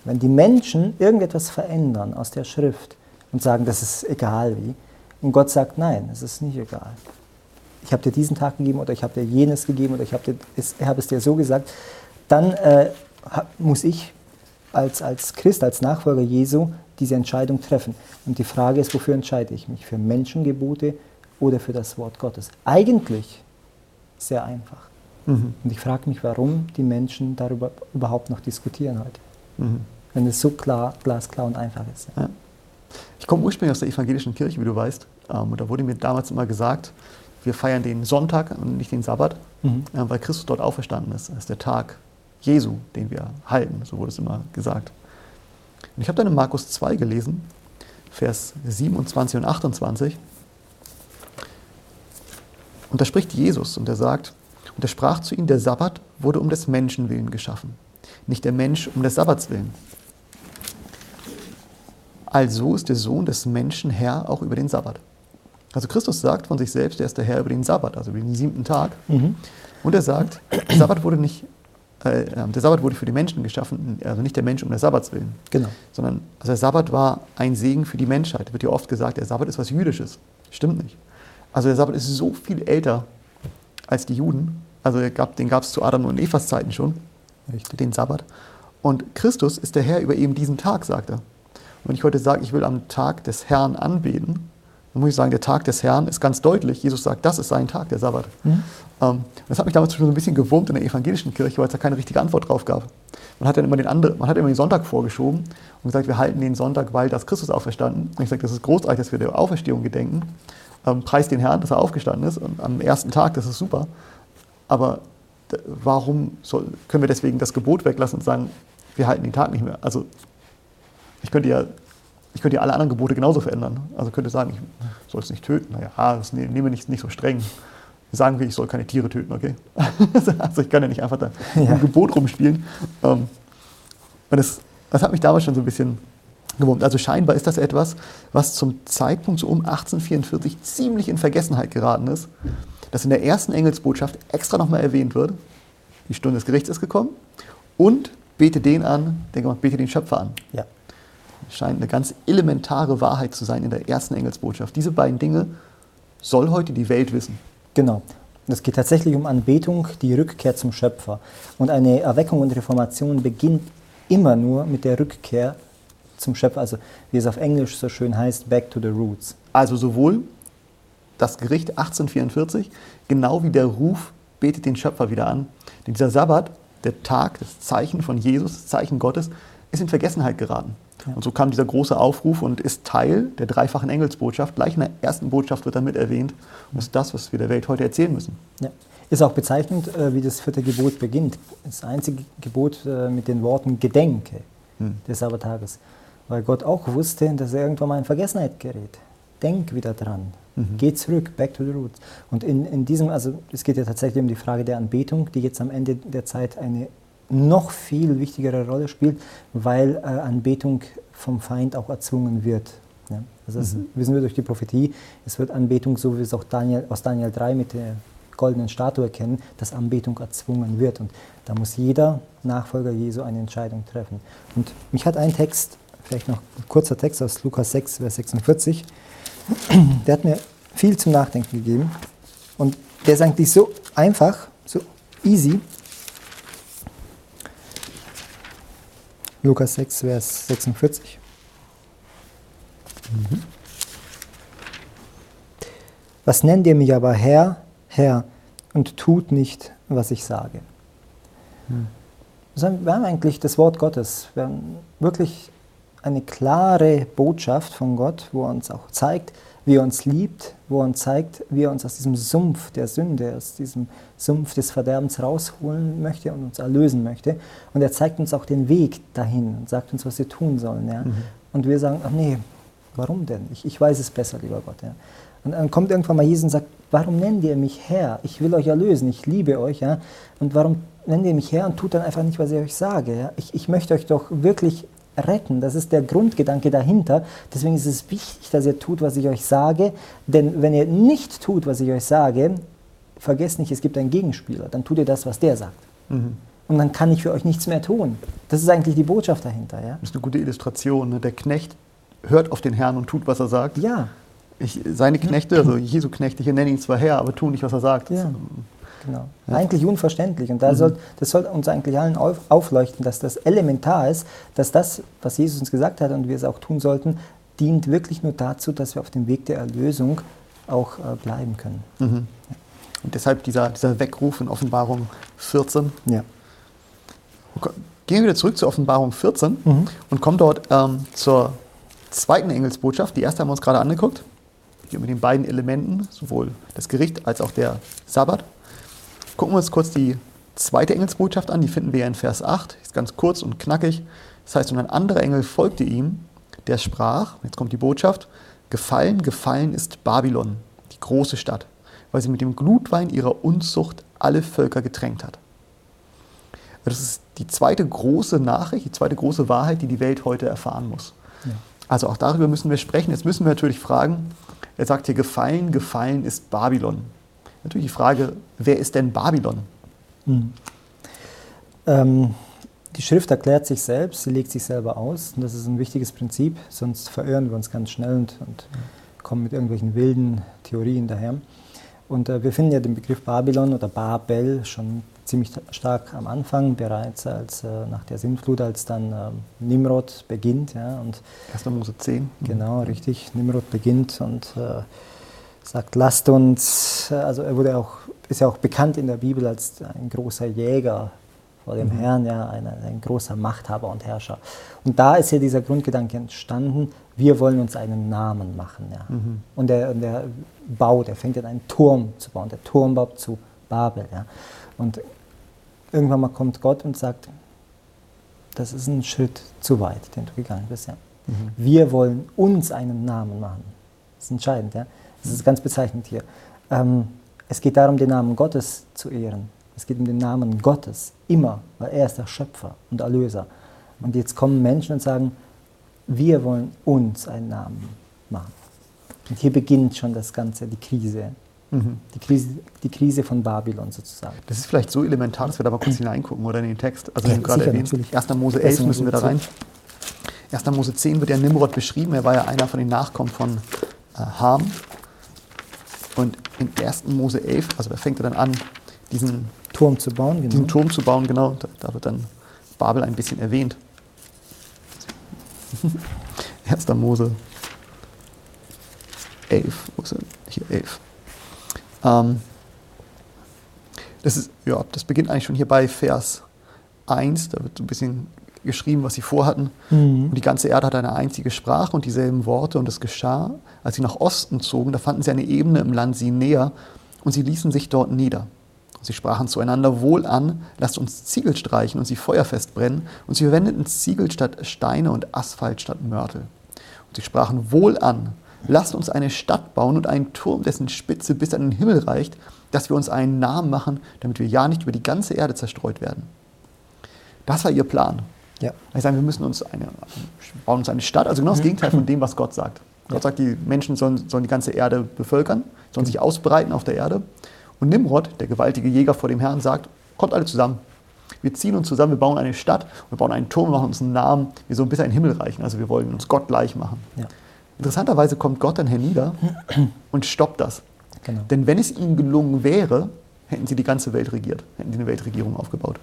Wenn die Menschen irgendetwas verändern aus der Schrift und sagen, das ist egal wie, und Gott sagt, nein, es ist nicht egal. Ich habe dir diesen Tag gegeben oder ich habe dir jenes gegeben oder ich habe es, hab es dir so gesagt, dann äh, muss ich als, als Christ, als Nachfolger Jesu diese Entscheidung treffen. Und die Frage ist, wofür entscheide ich mich? Für Menschengebote oder für das Wort Gottes? Eigentlich sehr einfach. Mhm. Und ich frage mich, warum die Menschen darüber überhaupt noch diskutieren heute. Mhm. Wenn es so klar, glasklar und einfach ist. Ja. Ich komme ursprünglich aus der evangelischen Kirche, wie du weißt. Ähm, und da wurde mir damals immer gesagt, wir feiern den Sonntag und nicht den Sabbat, mhm. äh, weil Christus dort auferstanden ist. Das ist der Tag Jesu, den wir halten, so wurde es immer gesagt. Und ich habe dann in Markus zwei gelesen, Vers siebenundzwanzig und achtundzwanzig. Und da spricht Jesus und er sagt, und er sprach zu ihnen, der Sabbat wurde um des Menschen willen geschaffen, nicht der Mensch um des Sabbats willen. Also ist der Sohn des Menschen Herr auch über den Sabbat. Also Christus sagt von sich selbst, er ist der Herr über den Sabbat, also über den siebten Tag. Mhm. Und er sagt, der Sabbat wurde nicht, äh, der Sabbat wurde für die Menschen geschaffen, also nicht der Mensch um des Sabbats willen. Genau. Sondern also der Sabbat war ein Segen für die Menschheit. Wird ja oft gesagt, der Sabbat ist was Jüdisches. Stimmt nicht. Also der Sabbat ist so viel älter als die Juden. Also den gab es zu Adam und Evas Zeiten schon, Richtig. Den Sabbat. Und Christus ist der Herr über eben diesen Tag, sagt er. Und wenn ich heute sage, ich will am Tag des Herrn anbeten, dann muss ich sagen, der Tag des Herrn ist ganz deutlich. Jesus sagt, das ist sein Tag, der Sabbat. Mhm. Ähm, das hat mich damals schon so ein bisschen gewurmt in der evangelischen Kirche, weil es da keine richtige Antwort drauf gab. Man hat dann immer den, anderen, man hat immer den Sonntag vorgeschoben und gesagt, wir halten den Sonntag, weil das Christus auferstanden. Und ich sage, das ist großartig, dass wir der Auferstehung gedenken. Ähm, preist den Herrn, dass er aufgestanden ist und am ersten Tag, das ist super. Aber warum soll, können wir deswegen das Gebot weglassen und sagen, wir halten den Tag nicht mehr? Also ich könnte ja, ich könnte ja alle anderen Gebote genauso verändern. Also könnte sagen, ich soll es nicht töten. Naja, das nehmen wir nicht, nicht so streng. Sagen wir, ich soll keine Tiere töten, okay? Also ich kann ja nicht einfach da ja. ein Gebot rumspielen. Und das, das hat mich damals schon so ein bisschen gewurmt. Also scheinbar ist das etwas, was zum Zeitpunkt so um achtzehnhundertvierundvierzig ziemlich in Vergessenheit geraten ist, dass in der ersten Engelsbotschaft extra nochmal erwähnt wird, die Stunde des Gerichts ist gekommen und bete den an, denke mal, bete den Schöpfer an. Ja. Das scheint eine ganz elementare Wahrheit zu sein in der ersten Engelsbotschaft. Diese beiden Dinge soll heute die Welt wissen. Genau. Es geht tatsächlich um Anbetung, die Rückkehr zum Schöpfer. Und eine Erweckung und Reformation beginnt immer nur mit der Rückkehr zum Schöpfer, also wie es auf Englisch so schön heißt, back to the roots. Also sowohl das Gericht achtzehnhundertvierundvierzig, genau wie der Ruf, betet den Schöpfer wieder an. Denn dieser Sabbat, der Tag, das Zeichen von Jesus, das Zeichen Gottes, ist in Vergessenheit geraten. Ja. Und so kam dieser große Aufruf und ist Teil der dreifachen Engelsbotschaft. Gleich in der ersten Botschaft wird damit erwähnt. Und das ist das, was wir der Welt heute erzählen müssen. Ja. Ist auch bezeichnend, wie das vierte Gebot beginnt. Das einzige Gebot mit den Worten Gedenke hm. des Sabbattages. Weil Gott auch wusste, dass er irgendwann mal in Vergessenheit gerät. Denk wieder dran. Mhm. Geh zurück, back to the roots. Und in, in diesem, also es geht ja tatsächlich um die Frage der Anbetung, die jetzt am Ende der Zeit eine noch viel wichtigere Rolle spielt, weil äh, Anbetung vom Feind auch erzwungen wird. Ja? Also das mhm. wissen wir durch die Prophetie, es wird Anbetung, so wie wir es auch Daniel, aus Daniel drei mit der goldenen Statue kennen, dass Anbetung erzwungen wird. Und da muss jeder Nachfolger Jesu eine Entscheidung treffen. Und mich hat ein Text, vielleicht noch ein kurzer Text aus Lukas sechs, Vers sechsundvierzig, der hat mir viel zum Nachdenken gegeben. Und der ist eigentlich so einfach, so easy. Lukas sechs, Vers sechsundvierzig. Mhm. Was nennt ihr mich aber Herr, Herr, und tut nicht, was ich sage? Mhm. Wir haben eigentlich das Wort Gottes. Wir haben wirklich eine klare Botschaft von Gott, wo er uns auch zeigt, wie er uns liebt, wo er uns zeigt, wie er uns aus diesem Sumpf der Sünde, aus diesem Sumpf des Verderbens rausholen möchte und uns erlösen möchte. Und er zeigt uns auch den Weg dahin und sagt uns, was wir tun sollen. Ja? Mhm. Und wir sagen, ach nee, warum denn? Ich, ich weiß es besser, lieber Gott. Ja? Und dann kommt irgendwann mal Jesus und sagt, warum nennt ihr mich Herr? Ich will euch erlösen, ich liebe euch. Ja? Und warum nennt ihr mich Herr und tut dann einfach nicht, was ich euch sage? Ja? Ich, ich möchte euch doch wirklich retten. Das ist der Grundgedanke dahinter. Deswegen ist es wichtig, dass ihr tut, was ich euch sage. Denn wenn ihr nicht tut, was ich euch sage, vergesst nicht, es gibt einen Gegenspieler. Dann tut ihr das, was der sagt. Mhm. und dann kann ich für euch nichts mehr tun. Das ist eigentlich die Botschaft dahinter. Ja? Das ist eine gute Illustration. Ne? Der Knecht hört auf den Herrn und tut, was er sagt. Ja. Ich, seine Knechte, also Jesu Knechte, hier nenne ihn zwar Herr, aber tun nicht, was er sagt. Ja, genau. Ja. Eigentlich unverständlich. Und da mhm. soll, das soll uns eigentlich allen auf, aufleuchten, dass das elementar ist, dass das, was Jesus uns gesagt hat und wir es auch tun sollten, dient wirklich nur dazu, dass wir auf dem Weg der Erlösung auch äh, bleiben können. Mhm. Und deshalb dieser, dieser Weckruf in Offenbarung vierzehn. Ja. Gehen wir wieder zurück zur Offenbarung vierzehn Mhm. und kommen dort ähm, zur zweiten Engelsbotschaft. Die erste haben wir uns gerade angeguckt. Hier mit den beiden Elementen, sowohl das Gericht als auch der Sabbat. Gucken wir uns kurz die zweite Engelsbotschaft an. Die finden wir ja in Vers acht. Ist ganz kurz und knackig. Das heißt, und ein anderer Engel folgte ihm, der sprach, jetzt kommt die Botschaft, gefallen, gefallen ist Babylon, die große Stadt, weil sie mit dem Glutwein ihrer Unzucht alle Völker getränkt hat. Das ist die zweite große Nachricht, die zweite große Wahrheit, die die Welt heute erfahren muss. Ja. Also auch darüber müssen wir sprechen. Jetzt müssen wir natürlich fragen, er sagt hier, gefallen, gefallen ist Babylon. Natürlich die Frage, wer ist denn Babylon? Mhm. Ähm, die Schrift erklärt sich selbst, sie legt sich selber aus. Und das ist ein wichtiges Prinzip, sonst verirren wir uns ganz schnell und, und kommen mit irgendwelchen wilden Theorien daher. Und äh, wir finden ja den Begriff Babylon oder Babel schon ziemlich stark am Anfang, bereits als, äh, nach der Sintflut, als dann äh, Nimrod beginnt. Ja, und erster Mose zehn. Genau, richtig. Nimrod beginnt und äh, sagt, lasst uns, äh, also er wurde auch, ist ja auch bekannt in der Bibel als ein großer Jäger vor dem mhm. Herrn, ja, ein, ein großer Machthaber und Herrscher. Und da ist ja dieser Grundgedanke entstanden, wir wollen uns einen Namen machen. Ja. Mhm. Und der, der baut, er fängt an einen Turm zu bauen, der Turm baut zu Babel. Ja. Und irgendwann mal kommt Gott und sagt, das ist ein Schritt zu weit, den du gegangen bist. Ja. Mhm. Wir wollen uns einen Namen machen. Das ist entscheidend. Ja. Das ist ganz bezeichnend hier. Ähm, es geht darum, den Namen Gottes zu ehren. Es geht um den Namen Gottes, immer, weil er ist der Schöpfer und Erlöser. Und jetzt kommen Menschen und sagen, wir wollen uns einen Namen machen. Und hier beginnt schon das Ganze, die Krise. Mhm. Die Krise, die Krise von Babylon sozusagen. Das ist vielleicht so elementar, dass wir da mal kurz hineingucken oder in den Text. Also ja, den gerade erwähnt. erster Mose elf müssen wir da rein. erster Mose zehn wird ja Nimrod beschrieben. Er war ja einer von den Nachkommen von äh, Ham. Und in erster Mose elf, also da fängt er dann an, diesen Turm zu bauen. Genau. Diesen Turm zu bauen, genau. Da, da wird dann Babel ein bisschen erwähnt. erster Mose elf. Wo ist er? Hier, elf. Ähm, das, ist, ja, das beginnt eigentlich schon hier bei Vers eins. Da wird so ein bisschen geschrieben, was sie vorhatten. Mhm. Und die ganze Erde hatte eine einzige Sprache und dieselben Worte. Und es geschah, als sie nach Osten zogen, da fanden sie eine Ebene im Land Sinäa und sie ließen sich dort nieder. Sie sprachen zueinander, wohlan, lasst uns Ziegel streichen und sie feuerfest brennen. Und sie verwendeten Ziegel statt Steine und Asphalt statt Mörtel. Und sie sprachen, wohlan, lasst uns eine Stadt bauen und einen Turm, dessen Spitze bis an den Himmel reicht, dass wir uns einen Namen machen, damit wir ja nicht über die ganze Erde zerstreut werden. Das war ihr Plan. Ja. Sie sagen, wir müssen uns eine, bauen uns eine Stadt, also genau das Gegenteil von dem, was Gott sagt. Gott sagt, die Menschen sollen, sollen die ganze Erde bevölkern, sollen sich ausbreiten auf der Erde. Und Nimrod, der gewaltige Jäger vor dem Herrn, sagt, kommt alle zusammen. Wir ziehen uns zusammen, wir bauen eine Stadt, wir bauen einen Turm, wir machen uns einen Namen, wir sollen bis an den Himmel reichen. Also wir wollen uns Gott gleich machen. Ja. Interessanterweise kommt Gott dann hernieder und stoppt das. Genau. Denn wenn es ihnen gelungen wäre, hätten sie die ganze Welt regiert, hätten sie eine Weltregierung aufgebaut.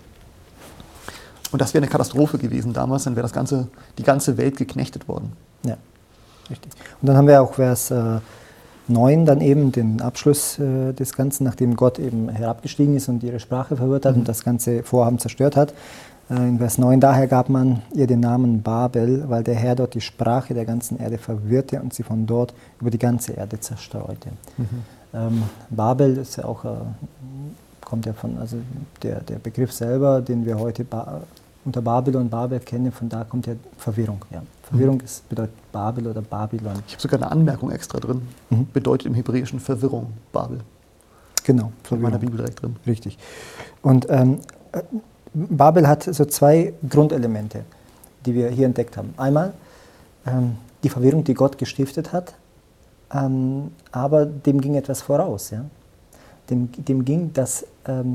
Und das wäre eine Katastrophe gewesen damals, dann wäre das ganze, die ganze Welt geknechtet worden. Ja, richtig. Und dann haben wir auch Vers äh, neun, dann eben den Abschluss äh, des Ganzen, nachdem Gott eben herabgestiegen ist und ihre Sprache verwirrt hat mhm. und das ganze Vorhaben zerstört hat. Äh, in Vers neun, daher gab man ihr den Namen Babel, weil der Herr dort die Sprache der ganzen Erde verwirrte und sie von dort über die ganze Erde zerstreute. Mhm. Ähm, Babel ist ja auch, äh, kommt ja von, also der, der Begriff selber, den wir heute ba- unter Babylon, Babel kennen, von da kommt ja Verwirrung. Ja. Verwirrung mhm. ist, bedeutet Babel oder Babylon. Ich habe sogar eine Anmerkung extra drin. Mhm. Bedeutet im Hebräischen Verwirrung, Babel. Genau. In meiner Bibel direkt drin. Richtig. Und ähm, Babel hat so zwei Grundelemente, die wir hier entdeckt haben. Einmal ähm, die Verwirrung, die Gott gestiftet hat, ähm, aber dem ging etwas voraus. Ja? Dem, dem ging, dass ähm,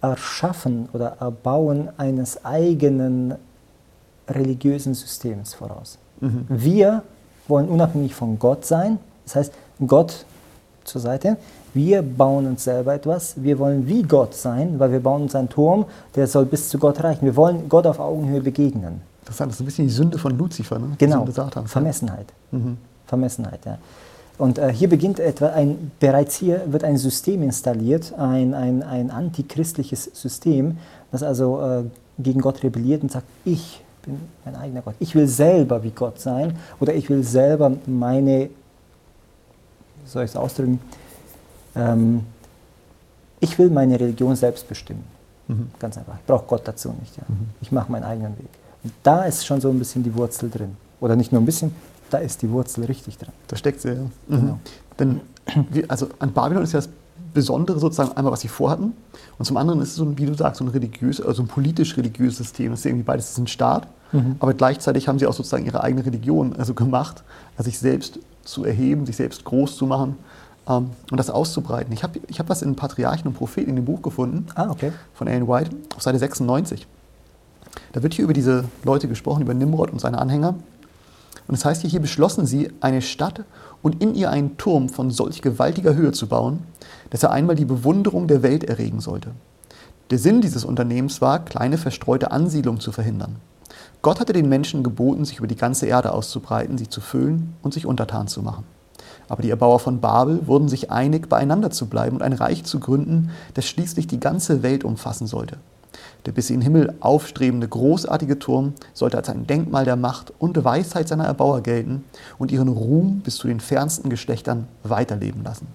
Erschaffen oder Erbauen eines eigenen religiösen Systems voraus. Mhm. Wir wollen unabhängig von Gott sein, das heißt, Gott zur Seite, wir bauen uns selber etwas, wir wollen wie Gott sein, weil wir bauen uns einen Turm, der soll bis zu Gott reichen. Wir wollen Gott auf Augenhöhe begegnen. Interessant, das ist ein bisschen die Sünde von Luzifer, ne? Genau, Vermessenheit. Mhm. Vermessenheit, ja. Und äh, hier beginnt etwa ein, bereits hier wird ein System installiert, ein, ein, ein antichristliches System, das also äh, gegen Gott rebelliert und sagt, ich bin mein eigener Gott. Ich will selber wie Gott sein oder ich will selber meine, wie soll ich es ausdrücken, ähm, ich will meine Religion selbst bestimmen. Mhm. Ganz einfach. Ich brauche Gott dazu nicht. Ja. Mhm. Ich mache meinen eigenen Weg. Und da ist schon so ein bisschen die Wurzel drin. Oder nicht nur ein bisschen, da ist die Wurzel richtig drin. Da steckt sie, ja. Mhm. Genau. Denn, wir, also an Babylon ist ja das Besondere sozusagen einmal, was sie vorhatten. Und zum anderen ist es so ein, wie du sagst, so ein religiös, also ein politisch-religiöses System. Das ist irgendwie beides, das ist ein Staat. Mhm. Aber gleichzeitig haben sie auch sozusagen ihre eigene Religion also gemacht, also sich selbst zu erheben, sich selbst groß zu machen ähm, und das auszubreiten. Ich habe ich hab was in Patriarchen und Propheten in dem Buch gefunden, ah, okay. von Ellen White, auf Seite sechsundneunzig. Da wird hier über diese Leute gesprochen, über Nimrod und seine Anhänger. Und es heißt hier, hier beschlossen sie, eine Stadt und in ihr einen Turm von solch gewaltiger Höhe zu bauen, dass er einmal die Bewunderung der Welt erregen sollte. Der Sinn dieses Unternehmens war, kleine verstreute Ansiedlungen zu verhindern. Gott hatte den Menschen geboten, sich über die ganze Erde auszubreiten, sie zu füllen und sich untertan zu machen. Aber die Erbauer von Babel wurden sich einig, beieinander zu bleiben und ein Reich zu gründen, das schließlich die ganze Welt umfassen sollte. Der bis in den Himmel aufstrebende, großartige Turm sollte als ein Denkmal der Macht und Weisheit seiner Erbauer gelten und ihren Ruhm bis zu den fernsten Geschlechtern weiterleben lassen.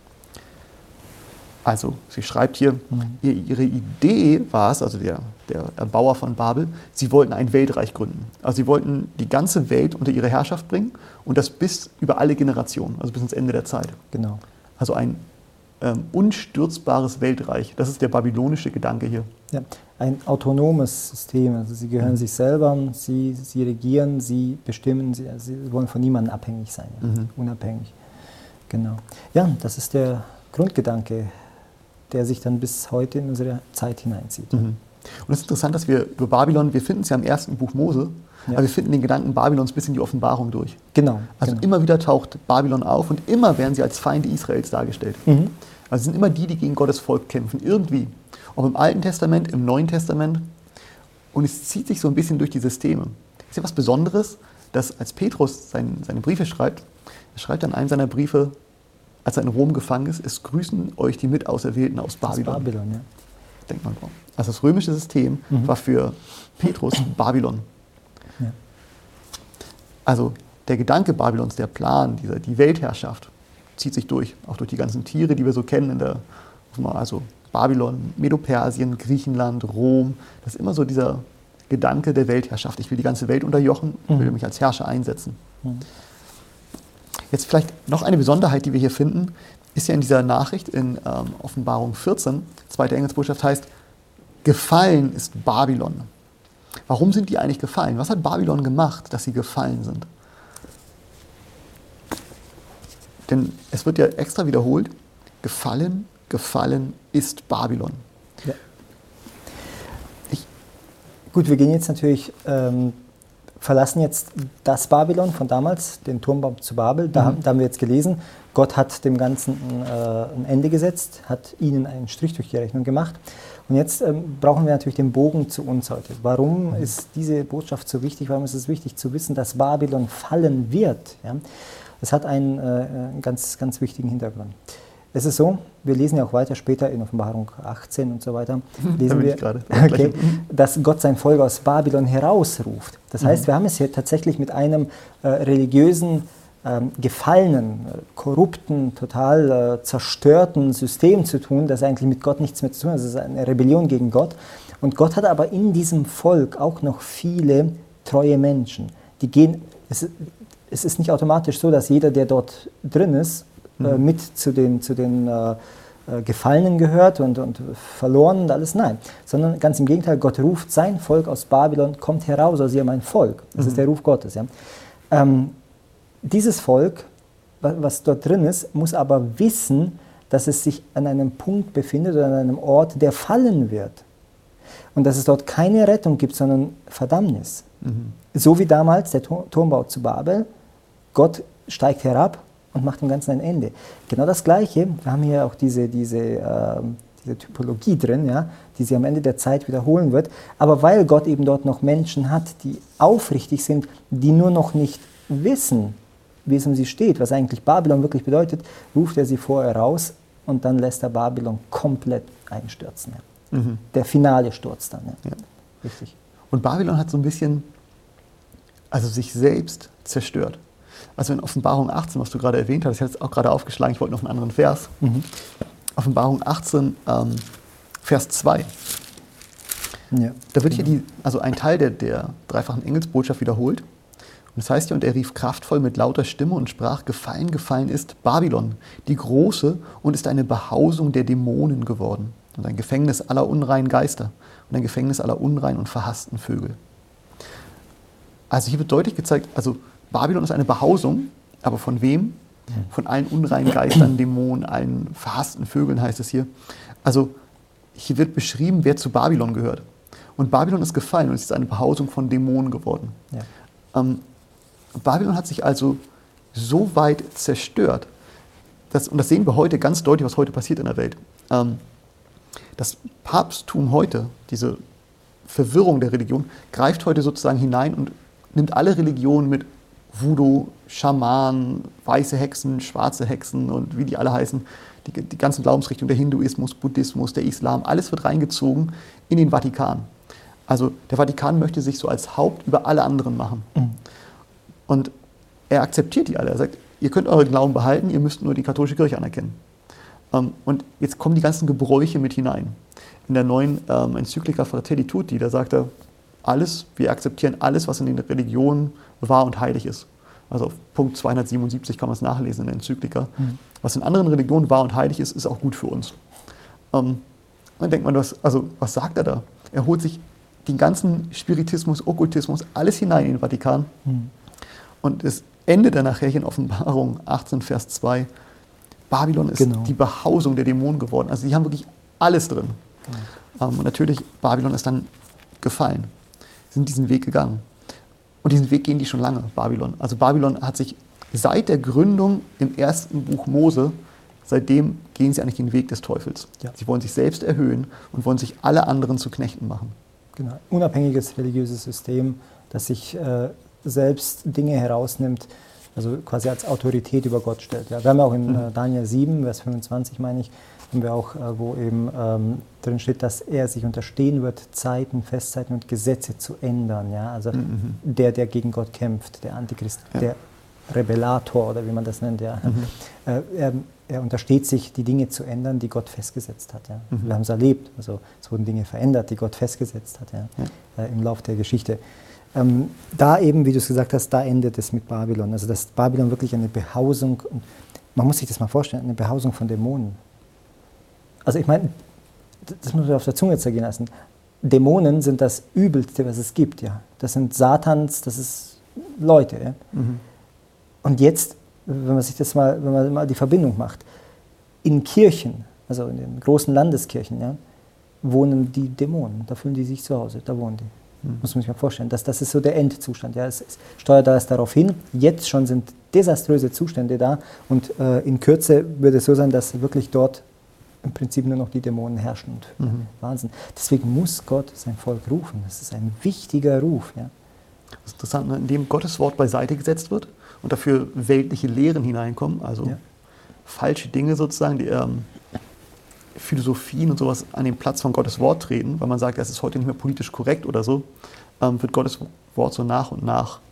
Also, sie schreibt hier, mhm. ihre Idee war es, also der, der Erbauer von Babel, sie wollten ein Weltreich gründen. Also sie wollten die ganze Welt unter ihre Herrschaft bringen und das bis über alle Generationen, also bis ins Ende der Zeit. Genau. Also ein ähm, unstürzbares Weltreich, das ist der babylonische Gedanke hier. Ja, ein autonomes System, also sie gehören mhm. sich selber, sie, sie regieren, sie bestimmen, sie, sie wollen von niemandem abhängig sein, ja. mhm. unabhängig. Genau. Ja, das ist der Grundgedanke, der sich dann bis heute in unsere Zeit hineinzieht. Mhm. Und es ist interessant, dass wir über Babylon, wir finden es ja im ersten Buch Mose, ja. aber wir finden den Gedanken Babylons bis in die Offenbarung durch. Genau. Also genau. immer wieder taucht Babylon auf und immer werden sie als Feinde Israels dargestellt. Mhm. Also es sind immer die, die gegen Gottes Volk kämpfen, irgendwie. Ob im Alten Testament, im Neuen Testament. Und es zieht sich so ein bisschen durch die Systeme. Ist ja was Besonderes, dass als Petrus sein, seine Briefe schreibt, er schreibt an einem seiner Briefe, als er in Rom gefangen ist, es grüßen euch die Mitauserwählten aus Babylon. Aus Babylon, ja. Denkt man drauf. Also das römische System mhm. war für Petrus Babylon. Ja. Also der Gedanke Babylons, der Plan, dieser, die Weltherrschaft, zieht sich durch. Auch durch die ganzen Tiere, die wir so kennen in der, also Babylon, Medo-Persien, Griechenland, Rom. Das ist immer so dieser Gedanke der Weltherrschaft. Ich will die ganze Welt unterjochen, ich will mich als Herrscher einsetzen. Mhm. Jetzt vielleicht noch eine Besonderheit, die wir hier finden, ist ja in dieser Nachricht in ähm, Offenbarung vierzehn, zweite Engelsbotschaft heißt, gefallen ist Babylon. Warum sind die eigentlich gefallen? Was hat Babylon gemacht, dass sie gefallen sind? Denn es wird ja extra wiederholt, gefallen, gefallen ist Babylon. Ja. Ich, gut, wir gehen jetzt natürlich... Ähm verlassen jetzt das Babylon von damals, den Turmbau zu Babel. Da, mhm. da haben wir jetzt gelesen, Gott hat dem Ganzen äh, ein Ende gesetzt, hat ihnen einen Strich durch die Rechnung gemacht. Und jetzt ähm, brauchen wir natürlich den Bogen zu uns heute. Warum mhm. ist diese Botschaft so wichtig? Warum ist es wichtig zu wissen, dass Babylon fallen wird? Ja? Das hat einen, äh, einen ganz, ganz wichtigen Hintergrund. Es ist so, wir lesen ja auch weiter später in Offenbarung achtzehn und so weiter, lesen wir, okay, dass Gott sein Volk aus Babylon herausruft. Das heißt, mhm. wir haben es hier tatsächlich mit einem äh, religiösen, ähm, gefallenen, äh, korrupten, total äh, zerstörten System zu tun, das eigentlich mit Gott nichts mehr zu tun hat. Das ist eine Rebellion gegen Gott. Und Gott hat aber in diesem Volk auch noch viele treue Menschen. Die gehen, es, es ist nicht automatisch so, dass jeder, der dort drin ist, mit zu den, zu den äh, Gefallenen gehört und, und verloren und alles. Nein, sondern ganz im Gegenteil, Gott ruft sein Volk aus Babylon, kommt heraus aus ihr mein Volk. Das mhm. ist der Ruf Gottes. Ja. Ähm, dieses Volk, was dort drin ist, muss aber wissen, dass es sich an einem Punkt befindet oder an einem Ort, der fallen wird. Und dass es dort keine Rettung gibt, sondern Verdammnis. Mhm. So wie damals der Turmbau zu Babel. Gott steigt herab und macht dem Ganzen ein Ende. Genau das Gleiche, wir haben hier auch diese, diese, äh, diese Typologie drin, ja, die sich am Ende der Zeit wiederholen wird. Aber weil Gott eben dort noch Menschen hat, die aufrichtig sind, die nur noch nicht wissen, wie es um sie steht, was eigentlich Babylon wirklich bedeutet, ruft er sie vorher raus und dann lässt er Babylon komplett einstürzen. Ja. Mhm. Der finale Sturz dann. Ja. Ja. Richtig. Und Babylon hat so ein bisschen, also sich selbst zerstört. Also in Offenbarung achtzehn, was du gerade erwähnt hast, ich habe es auch gerade aufgeschlagen, ich wollte noch einen anderen Vers. Mhm. Offenbarung achtzehn, ähm, Vers zwei. Ja. Da wird hier die, also ein Teil der, der dreifachen Engelsbotschaft wiederholt. Und das heißt hier, und er rief kraftvoll mit lauter Stimme und sprach, gefallen, gefallen ist Babylon, die große, und ist eine Behausung der Dämonen geworden und ein Gefängnis aller unreinen Geister und ein Gefängnis aller unreinen und verhassten Vögel. Also hier wird deutlich gezeigt, also Babylon ist eine Behausung, aber von wem? Von allen unreinen Geistern, Dämonen, allen verhassten Vögeln heißt es hier. Also hier wird beschrieben, wer zu Babylon gehört. Und Babylon ist gefallen und es ist eine Behausung von Dämonen geworden. Ja. Ähm, Babylon hat sich also so weit zerstört, dass, und das sehen wir heute ganz deutlich, was heute passiert in der Welt. Ähm, das Papsttum heute, diese Verwirrung der Religion, greift heute sozusagen hinein und nimmt alle Religionen mit Voodoo, Schamanen, weiße Hexen, schwarze Hexen und wie die alle heißen, die, die ganzen Glaubensrichtungen, der Hinduismus, Buddhismus, der Islam, alles wird reingezogen in den Vatikan. Also der Vatikan möchte sich so als Haupt über alle anderen machen. Mhm. Und er akzeptiert die alle. Er sagt, ihr könnt euren Glauben behalten, ihr müsst nur die katholische Kirche anerkennen. Ähm, und jetzt kommen die ganzen Gebräuche mit hinein. In der neuen ähm, Enzyklika Fratelli Tutti, da sagt er, alles, wir akzeptieren alles, was in den Religionen wahr und heilig ist. Also auf Punkt zweihundertsiebenundsiebzig kann man es nachlesen in der Enzyklika. Mhm. Was in anderen Religionen wahr und heilig ist, ist auch gut für uns. Ähm, dann denkt man, was, also, was sagt er da? Er holt sich den ganzen Spiritismus, Okkultismus, alles hinein in den Vatikan. Mhm. Und es endet dann nachher in Offenbarung achtzehn, Vers zwei. Babylon ist genau. die Behausung der Dämonen geworden. Also die haben wirklich alles drin. Genau. Ähm, und natürlich, Babylon ist dann gefallen. Sie sind diesen Weg gegangen. Und diesen Weg gehen die schon lange, Babylon. Also Babylon hat sich seit der Gründung im ersten Buch Mose, seitdem gehen sie eigentlich den Weg des Teufels. Ja. Sie wollen sich selbst erhöhen und wollen sich alle anderen zu Knechten machen. Genau, unabhängiges religiöses System, das sich äh, selbst Dinge herausnimmt, also quasi als Autorität über Gott stellt. Ja, wir haben auch in äh, Daniel sieben, Vers fünfundzwanzig, meine ich, haben wir auch, äh, wo eben ähm, drin steht, dass er sich unterstehen wird, Zeiten, Festzeiten und Gesetze zu ändern. Ja? Also mhm. der, der gegen Gott kämpft, der Antichrist, ja. der Rebellator oder wie man das nennt. Ja? Mhm. Äh, er, er untersteht sich, die Dinge zu ändern, die Gott festgesetzt hat. Ja? Mhm. Wir haben es erlebt, also es wurden Dinge verändert, die Gott festgesetzt hat ja? Ja. Äh, im Laufe der Geschichte. Ähm, da eben, wie du es gesagt hast, da endet es mit Babylon. Also dass Babylon wirklich eine Behausung, man muss sich das mal vorstellen, eine Behausung von Dämonen. Also ich meine, das muss man auf der Zunge zergehen lassen. Dämonen sind das Übelste, was es gibt. Ja. Das sind Satans, das ist Leute. Ja. Mhm. Und jetzt, wenn man sich das mal, wenn man mal die Verbindung macht, in Kirchen, also in den großen Landeskirchen, ja, wohnen die Dämonen. Da fühlen die sich zu Hause, da wohnen die. Mhm. Muss man sich mal vorstellen. Das, das ist so der Endzustand. Ja. Es, es steuert alles darauf hin. Jetzt schon sind desaströse Zustände da. Und äh, in Kürze wird es so sein, dass wirklich dort im Prinzip nur noch die Dämonen herrschen. Und, mhm. Wahnsinn. Deswegen muss Gott sein Volk rufen. Das ist ein wichtiger Ruf. Ja. Das ist interessant, ne? Indem Gottes Wort beiseite gesetzt wird und dafür weltliche Lehren hineinkommen, also ja. falsche Dinge sozusagen, die ähm, Philosophien und sowas an den Platz von Gottes Wort treten, weil man sagt, das ist heute nicht mehr politisch korrekt oder so, ähm, wird Gottes Wort so nach und nach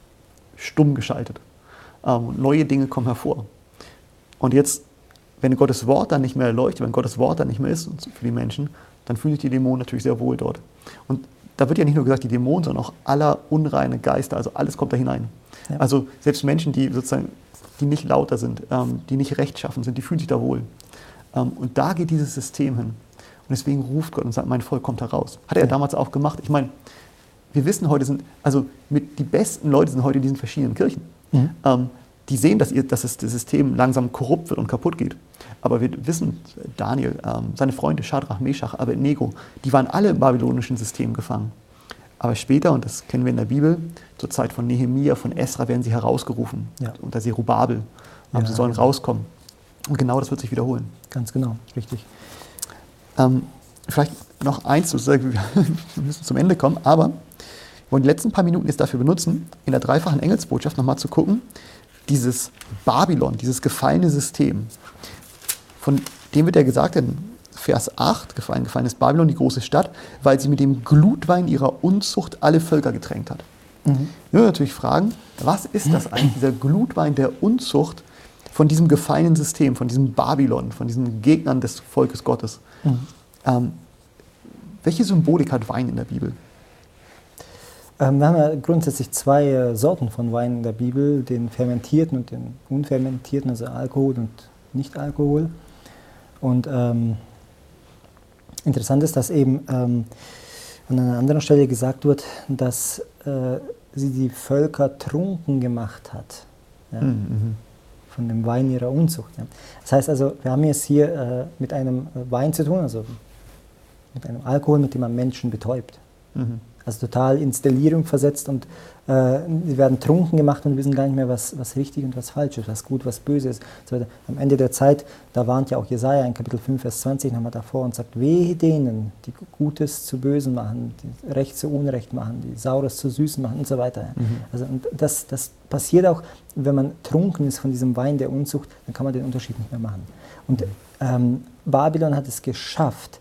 stumm geschaltet. Ähm, und neue Dinge kommen hervor. Und jetzt, wenn Gottes Wort dann nicht mehr leuchtet, wenn Gottes Wort dann nicht mehr ist für die Menschen, dann fühlen sich die Dämonen natürlich sehr wohl dort. Und da wird ja nicht nur gesagt, die Dämonen, sondern auch aller unreine Geister, also alles kommt da hinein. Ja. Also selbst Menschen, die sozusagen, die nicht lauter sind, ähm, die nicht rechtschaffen sind, die fühlen sich da wohl. Ähm, und da geht dieses System hin. Und deswegen ruft Gott und sagt, mein Volk kommt heraus. Hat er ja. damals auch gemacht. Ich meine, wir wissen heute, sind, also mit die besten Leute sind heute in diesen verschiedenen Kirchen. Mhm. Ähm, die sehen, dass, ihr, dass das System langsam korrupt wird und kaputt geht. Aber wir wissen, Daniel, ähm, seine Freunde Schadrach, Meschach, Abednego, die waren alle im babylonischen System gefangen. Aber später, und das kennen wir in der Bibel, zur Zeit von Nehemia, von Esra werden sie herausgerufen, ja. unter Zerubabel. Ja, sie sollen genau. rauskommen. Und genau das wird sich wiederholen. Ganz genau, richtig. Ähm, vielleicht noch eins, sozusagen, wir müssen zum Ende kommen, aber wir wollen die letzten paar Minuten jetzt dafür benutzen, in der dreifachen Engelsbotschaft nochmal zu gucken, dieses Babylon, dieses gefallene System, von dem wird ja gesagt in Vers acht, gefallen, gefallen ist Babylon, die große Stadt, weil sie mit dem Glutwein ihrer Unzucht alle Völker getränkt hat. Mhm. Wir müssen natürlich fragen, was ist das eigentlich, dieser Glutwein der Unzucht von diesem gefallenen System, von diesem Babylon, von diesen Gegnern des Volkes Gottes? Mhm. Ähm, welche Symbolik hat Wein in der Bibel? Ähm, wir haben ja grundsätzlich zwei äh, Sorten von Wein in der Bibel, den fermentierten und den unfermentierten, also Alkohol und Nicht-Alkohol. Und ähm, interessant ist, dass eben ähm, an einer anderen Stelle gesagt wird, dass äh, sie die Völker trunken gemacht hat, ja, mhm. von dem Wein ihrer Unzucht. Ja. Das heißt also, wir haben es hier äh, mit einem Wein zu tun, also mit einem Alkohol, mit dem man Menschen betäubt. Mhm. Also total ins Delirium versetzt und äh, sie werden trunken gemacht und wissen gar nicht mehr, was, was richtig und was falsch ist, was gut, was böse ist. So, am Ende der Zeit, da warnt ja auch Jesaja in Kapitel fünf, Vers zwanzig nochmal davor und sagt, wehe denen, die Gutes zu Bösen machen, die Recht zu Unrecht machen, die Saures zu Süßen machen und so weiter. Mhm. Also, und das, das passiert auch, wenn man trunken ist von diesem Wein der Unzucht, dann kann man den Unterschied nicht mehr machen. Und ähm, Babylon hat es geschafft,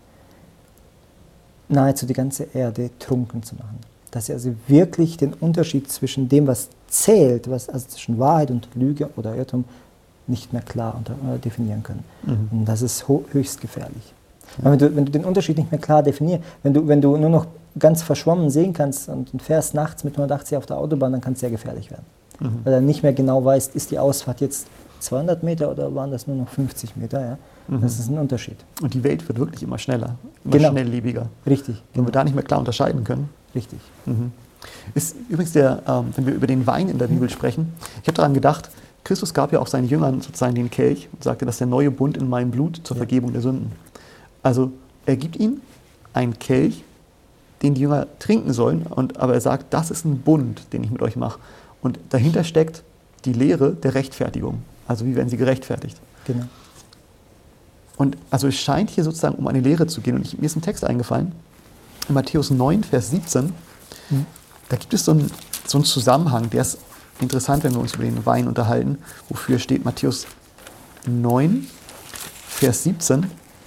nahezu die ganze Erde trunken zu machen. Dass sie also wirklich den Unterschied zwischen dem, was zählt, was, also zwischen Wahrheit und Lüge oder Irrtum, nicht mehr klar unter, äh, definieren können. Mhm. Und das ist höchst gefährlich. Ja. Wenn, du, wenn du den Unterschied nicht mehr klar definierst, wenn du, wenn du nur noch ganz verschwommen sehen kannst und, und fährst nachts mit hundertachtzig auf der Autobahn, dann kann es sehr gefährlich werden. Mhm. Weil du nicht mehr genau weißt, ist die Ausfahrt jetzt zweihundert Meter oder waren das nur noch fünfzig Meter? Ja? Mhm. Das ist ein Unterschied. Und die Welt wird wirklich immer schneller, immer genau. schnelllebiger. Richtig. Wenn genau. wir da nicht mehr klar unterscheiden können. Richtig. Mhm. Ist übrigens der, ähm, wenn wir über den Wein in der Bibel sprechen, ich habe daran gedacht, Christus gab ja auch seinen Jüngern sozusagen den Kelch und sagte, das ist der neue Bund in meinem Blut zur ja. Vergebung der Sünden. Also er gibt ihnen einen Kelch, den die Jünger trinken sollen, und, aber er sagt, das ist ein Bund, den ich mit euch mache. Und dahinter steckt die Lehre der Rechtfertigung. Also wie werden sie gerechtfertigt? Genau. Und also es scheint hier sozusagen um eine Lehre zu gehen. Und ich, mir ist ein Text eingefallen, in Matthäus neun, Vers siebzehn. Mhm. Da gibt es so einen, so einen Zusammenhang, der ist interessant, wenn wir uns über den Wein unterhalten. Wofür steht Matthäus neun, Vers siebzehn?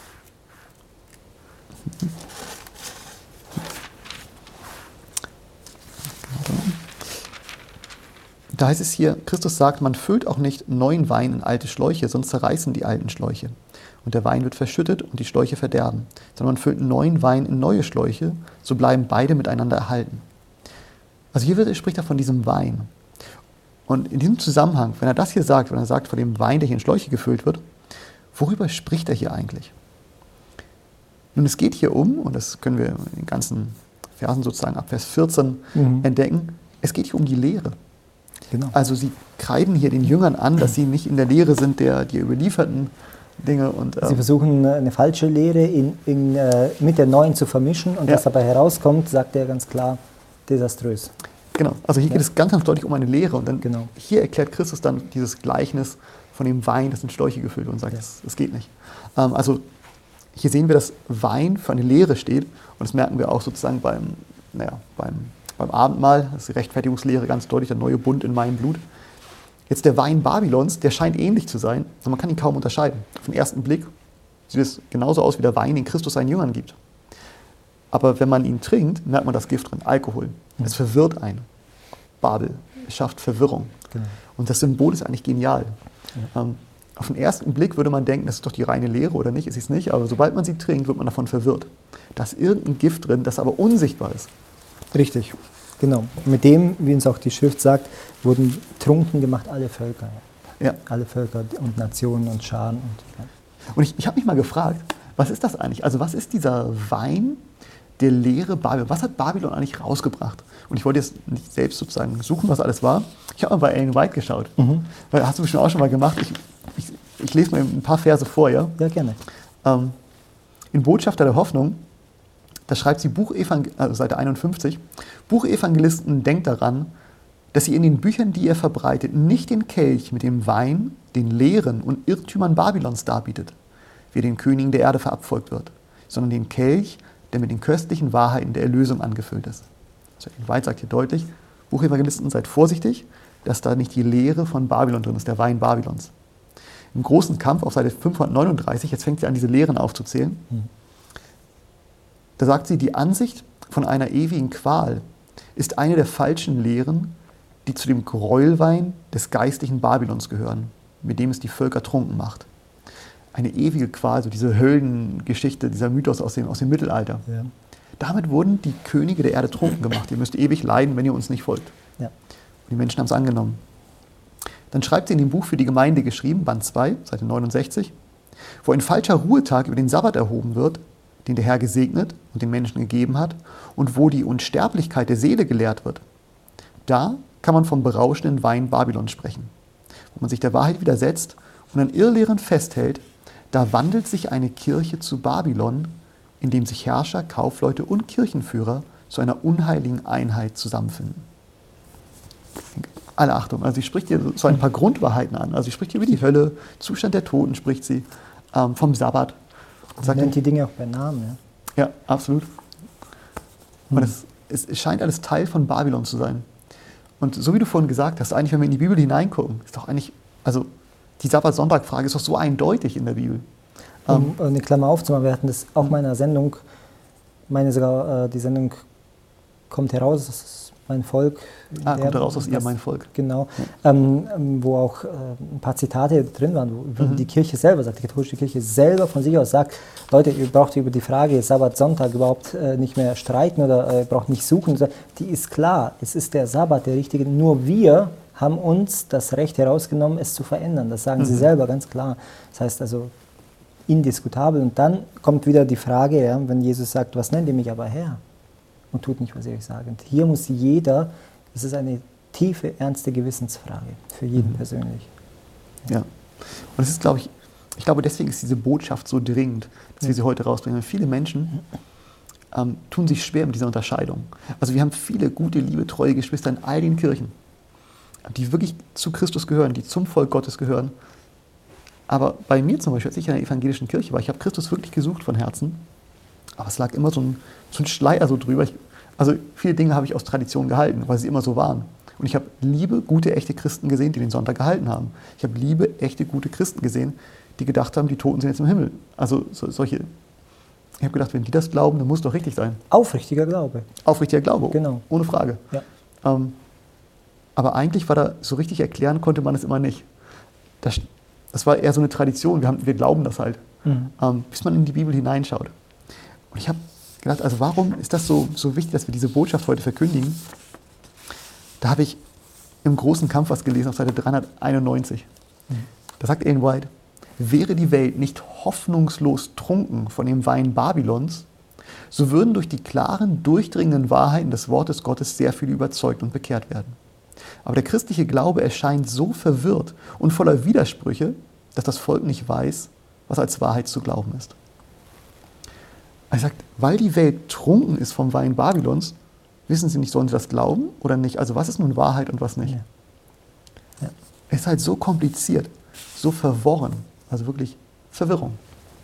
Da heißt es hier, Christus sagt, man füllt auch nicht neuen Wein in alte Schläuche, sonst zerreißen die alten Schläuche. Und der Wein wird verschüttet und die Schläuche verderben. Sondern man füllt neuen Wein in neue Schläuche, so bleiben beide miteinander erhalten. Also hier wird, spricht er von diesem Wein. Und in diesem Zusammenhang, wenn er das hier sagt, wenn er sagt, von dem Wein, der hier in Schläuche gefüllt wird, worüber spricht er hier eigentlich? Nun, es geht hier um, und das können wir in den ganzen Versen sozusagen ab Vers vierzehn mhm. entdecken, es geht hier um die Lehre. Genau. Also sie kreiden hier den Jüngern an, dass sie nicht in der Lehre sind der, der überlieferten Dinge. Und, ähm, sie versuchen eine falsche Lehre in, in, äh, mit der neuen zu vermischen und ja. was dabei herauskommt, sagt er ganz klar, desaströs. Genau, also hier ja. geht es ganz, ganz deutlich um eine Lehre. Und dann genau. hier erklärt Christus dann dieses Gleichnis von dem Wein, das in Schläuche gefüllt wird und sagt, ja. das, das geht nicht. Ähm, also hier sehen wir, dass Wein für eine Lehre steht. Und das merken wir auch sozusagen beim, naja, beim Beim Abendmahl, das ist die Rechtfertigungslehre ganz deutlich, der neue Bund in meinem Blut. Jetzt der Wein Babylons, der scheint ähnlich zu sein, aber man kann ihn kaum unterscheiden. Auf den ersten Blick sieht es genauso aus wie der Wein, den Christus seinen Jüngern gibt. Aber wenn man ihn trinkt, merkt man das Gift drin, Alkohol. Mhm. Es verwirrt einen. Babel, es schafft Verwirrung. Genau. Und das Symbol ist eigentlich genial. Ja. Ähm, auf den ersten Blick würde man denken, das ist doch die reine Lehre oder nicht, ist es nicht, aber sobald man sie trinkt, wird man davon verwirrt. Da ist irgendein Gift drin, das aber unsichtbar ist. Richtig, genau. Mit dem, wie uns auch die Schrift sagt, wurden trunken gemacht alle Völker. Ja. Alle Völker und Nationen und Scharen. Und, ja. und ich, ich habe mich mal gefragt, was ist das eigentlich? Also was ist dieser Wein der Lehre Babylon? Was hat Babylon eigentlich rausgebracht? Und ich wollte jetzt nicht selbst sozusagen suchen, was alles war. Ich habe mal bei Ellen White geschaut. Mhm. Weil hast du bestimmt auch schon mal gemacht. Ich, ich ich lese mal ein paar Verse vor, ja? Ja, gerne. Ähm, in Botschafter der Hoffnung, da schreibt sie, Buchevangel- also Seite einundfünfzig, Buchevangelisten, denkt daran, dass ihr in den Büchern, die ihr verbreitet, nicht den Kelch mit dem Wein, den Lehren und Irrtümern Babylons darbietet, wie den Königen der Erde verabfolgt wird, sondern den Kelch, der mit den köstlichen Wahrheiten der Erlösung angefüllt ist. Also White sagt hier deutlich, Buchevangelisten, seid vorsichtig, dass da nicht die Lehre von Babylon drin ist, der Wein Babylons. Im großen Kampf auf Seite fünfhundertneununddreißig, jetzt fängt sie an, diese Lehren aufzuzählen, mhm. da sagt sie, die Ansicht von einer ewigen Qual ist eine der falschen Lehren, die zu dem Gräuelwein des geistlichen Babylons gehören, mit dem es die Völker trunken macht. Eine ewige Qual, so diese Höllengeschichte, dieser Mythos aus dem, aus dem Mittelalter. Ja. Damit wurden die Könige der Erde trunken gemacht. Ihr müsst ewig leiden, wenn ihr uns nicht folgt. Ja. Und die Menschen haben es angenommen. Dann schreibt sie in dem Buch für die Gemeinde geschrieben, Band zwei, Seite neunundsechzig, wo ein falscher Ruhetag über den Sabbat erhoben wird, den der Herr gesegnet und den Menschen gegeben hat, und wo die Unsterblichkeit der Seele gelehrt wird. Da kann man vom berauschenden Wein Babylons sprechen. Wo man sich der Wahrheit widersetzt und an Irrlehren festhält, da wandelt sich eine Kirche zu Babylon, in dem sich Herrscher, Kaufleute und Kirchenführer zu einer unheiligen Einheit zusammenfinden. Alle Achtung, also sie spricht hier so ein paar Grundwahrheiten an. Also sie spricht hier über die Hölle, Zustand der Toten spricht sie, ähm, vom Sabbat. Sie nennt die Dinge auch bei Namen. Ja, ja absolut. Und hm. es, es scheint alles Teil von Babylon zu sein. Und so wie du vorhin gesagt hast, eigentlich, wenn wir in die Bibel hineingucken, ist doch eigentlich, also die Sabbat-Sonntag-Frage ist doch so eindeutig in der Bibel. Um ähm, eine Klammer aufzumachen, wir hatten das auch in meiner Sendung, meine sogar, äh, die Sendung kommt heraus, das ist mein Volk. Ah, der, kommt heraus aus ihr, mein Volk. Genau, ja. ähm, wo auch äh, ein paar Zitate drin waren, wo mhm. die Kirche selber sagt, die katholische Kirche selber von sich aus sagt, Leute, ihr braucht über die Frage Sabbat, Sonntag überhaupt äh, nicht mehr streiten oder äh, braucht nicht suchen. Die ist klar, es ist der Sabbat der richtige, nur wir haben uns das Recht herausgenommen, es zu verändern. Das sagen mhm. sie selber ganz klar. Das heißt also indiskutabel. Und dann kommt wieder die Frage, ja, wenn Jesus sagt, was nennt ihr mich aber Herr? Und tut nicht, was ich euch sage. Und hier muss jeder, das ist eine tiefe, ernste Gewissensfrage für jeden mhm. persönlich. Ja. ja. Und es ist, glaube ich, ich glaube, deswegen ist diese Botschaft so dringend, dass ja. wir sie heute rausbringen. Weil viele Menschen ähm, tun sich schwer mit dieser Unterscheidung. Also wir haben viele gute, liebe, treue Geschwister in all den Kirchen, die wirklich zu Christus gehören, die zum Volk Gottes gehören. Aber bei mir zum Beispiel, als ich in der evangelischen Kirche war, ich habe Christus wirklich gesucht von Herzen, aber es lag immer so ein, so ein Schleier so drüber. Ich, also viele Dinge habe ich aus Tradition gehalten, weil sie immer so waren. Und ich habe liebe, gute, echte Christen gesehen, die den Sonntag gehalten haben. Ich habe liebe, echte, gute Christen gesehen, die gedacht haben, die Toten sind jetzt im Himmel. Also so, solche. Ich habe gedacht, wenn die das glauben, dann muss es doch richtig sein. Aufrichtiger Glaube. Aufrichtiger Glaube, genau. Ohne Frage. Ja. Ähm, aber eigentlich war da, so richtig erklären konnte man es immer nicht. Das, das war eher so eine Tradition, wir, haben, wir glauben das halt, mhm. ähm, bis man in die Bibel hineinschaut. Und ich habe gedacht, also warum ist das so, so wichtig, dass wir diese Botschaft heute verkündigen? Da habe ich im großen Kampf was gelesen auf Seite dreihunderteinundneunzig. Mhm. Da sagt Ellen White, wäre die Welt nicht hoffnungslos trunken von dem Wein Babylons, so würden durch die klaren, durchdringenden Wahrheiten des Wortes Gottes sehr viele überzeugt und bekehrt werden. Aber der christliche Glaube erscheint so verwirrt und voller Widersprüche, dass das Volk nicht weiß, was als Wahrheit zu glauben ist. Er sagt, weil die Welt trunken ist vom Wein Babylons, wissen sie nicht, sollen sie das glauben oder nicht? Also was ist nun Wahrheit und was nicht? Ja. Ja. Es ist halt so kompliziert, so verworren, also wirklich Verwirrung.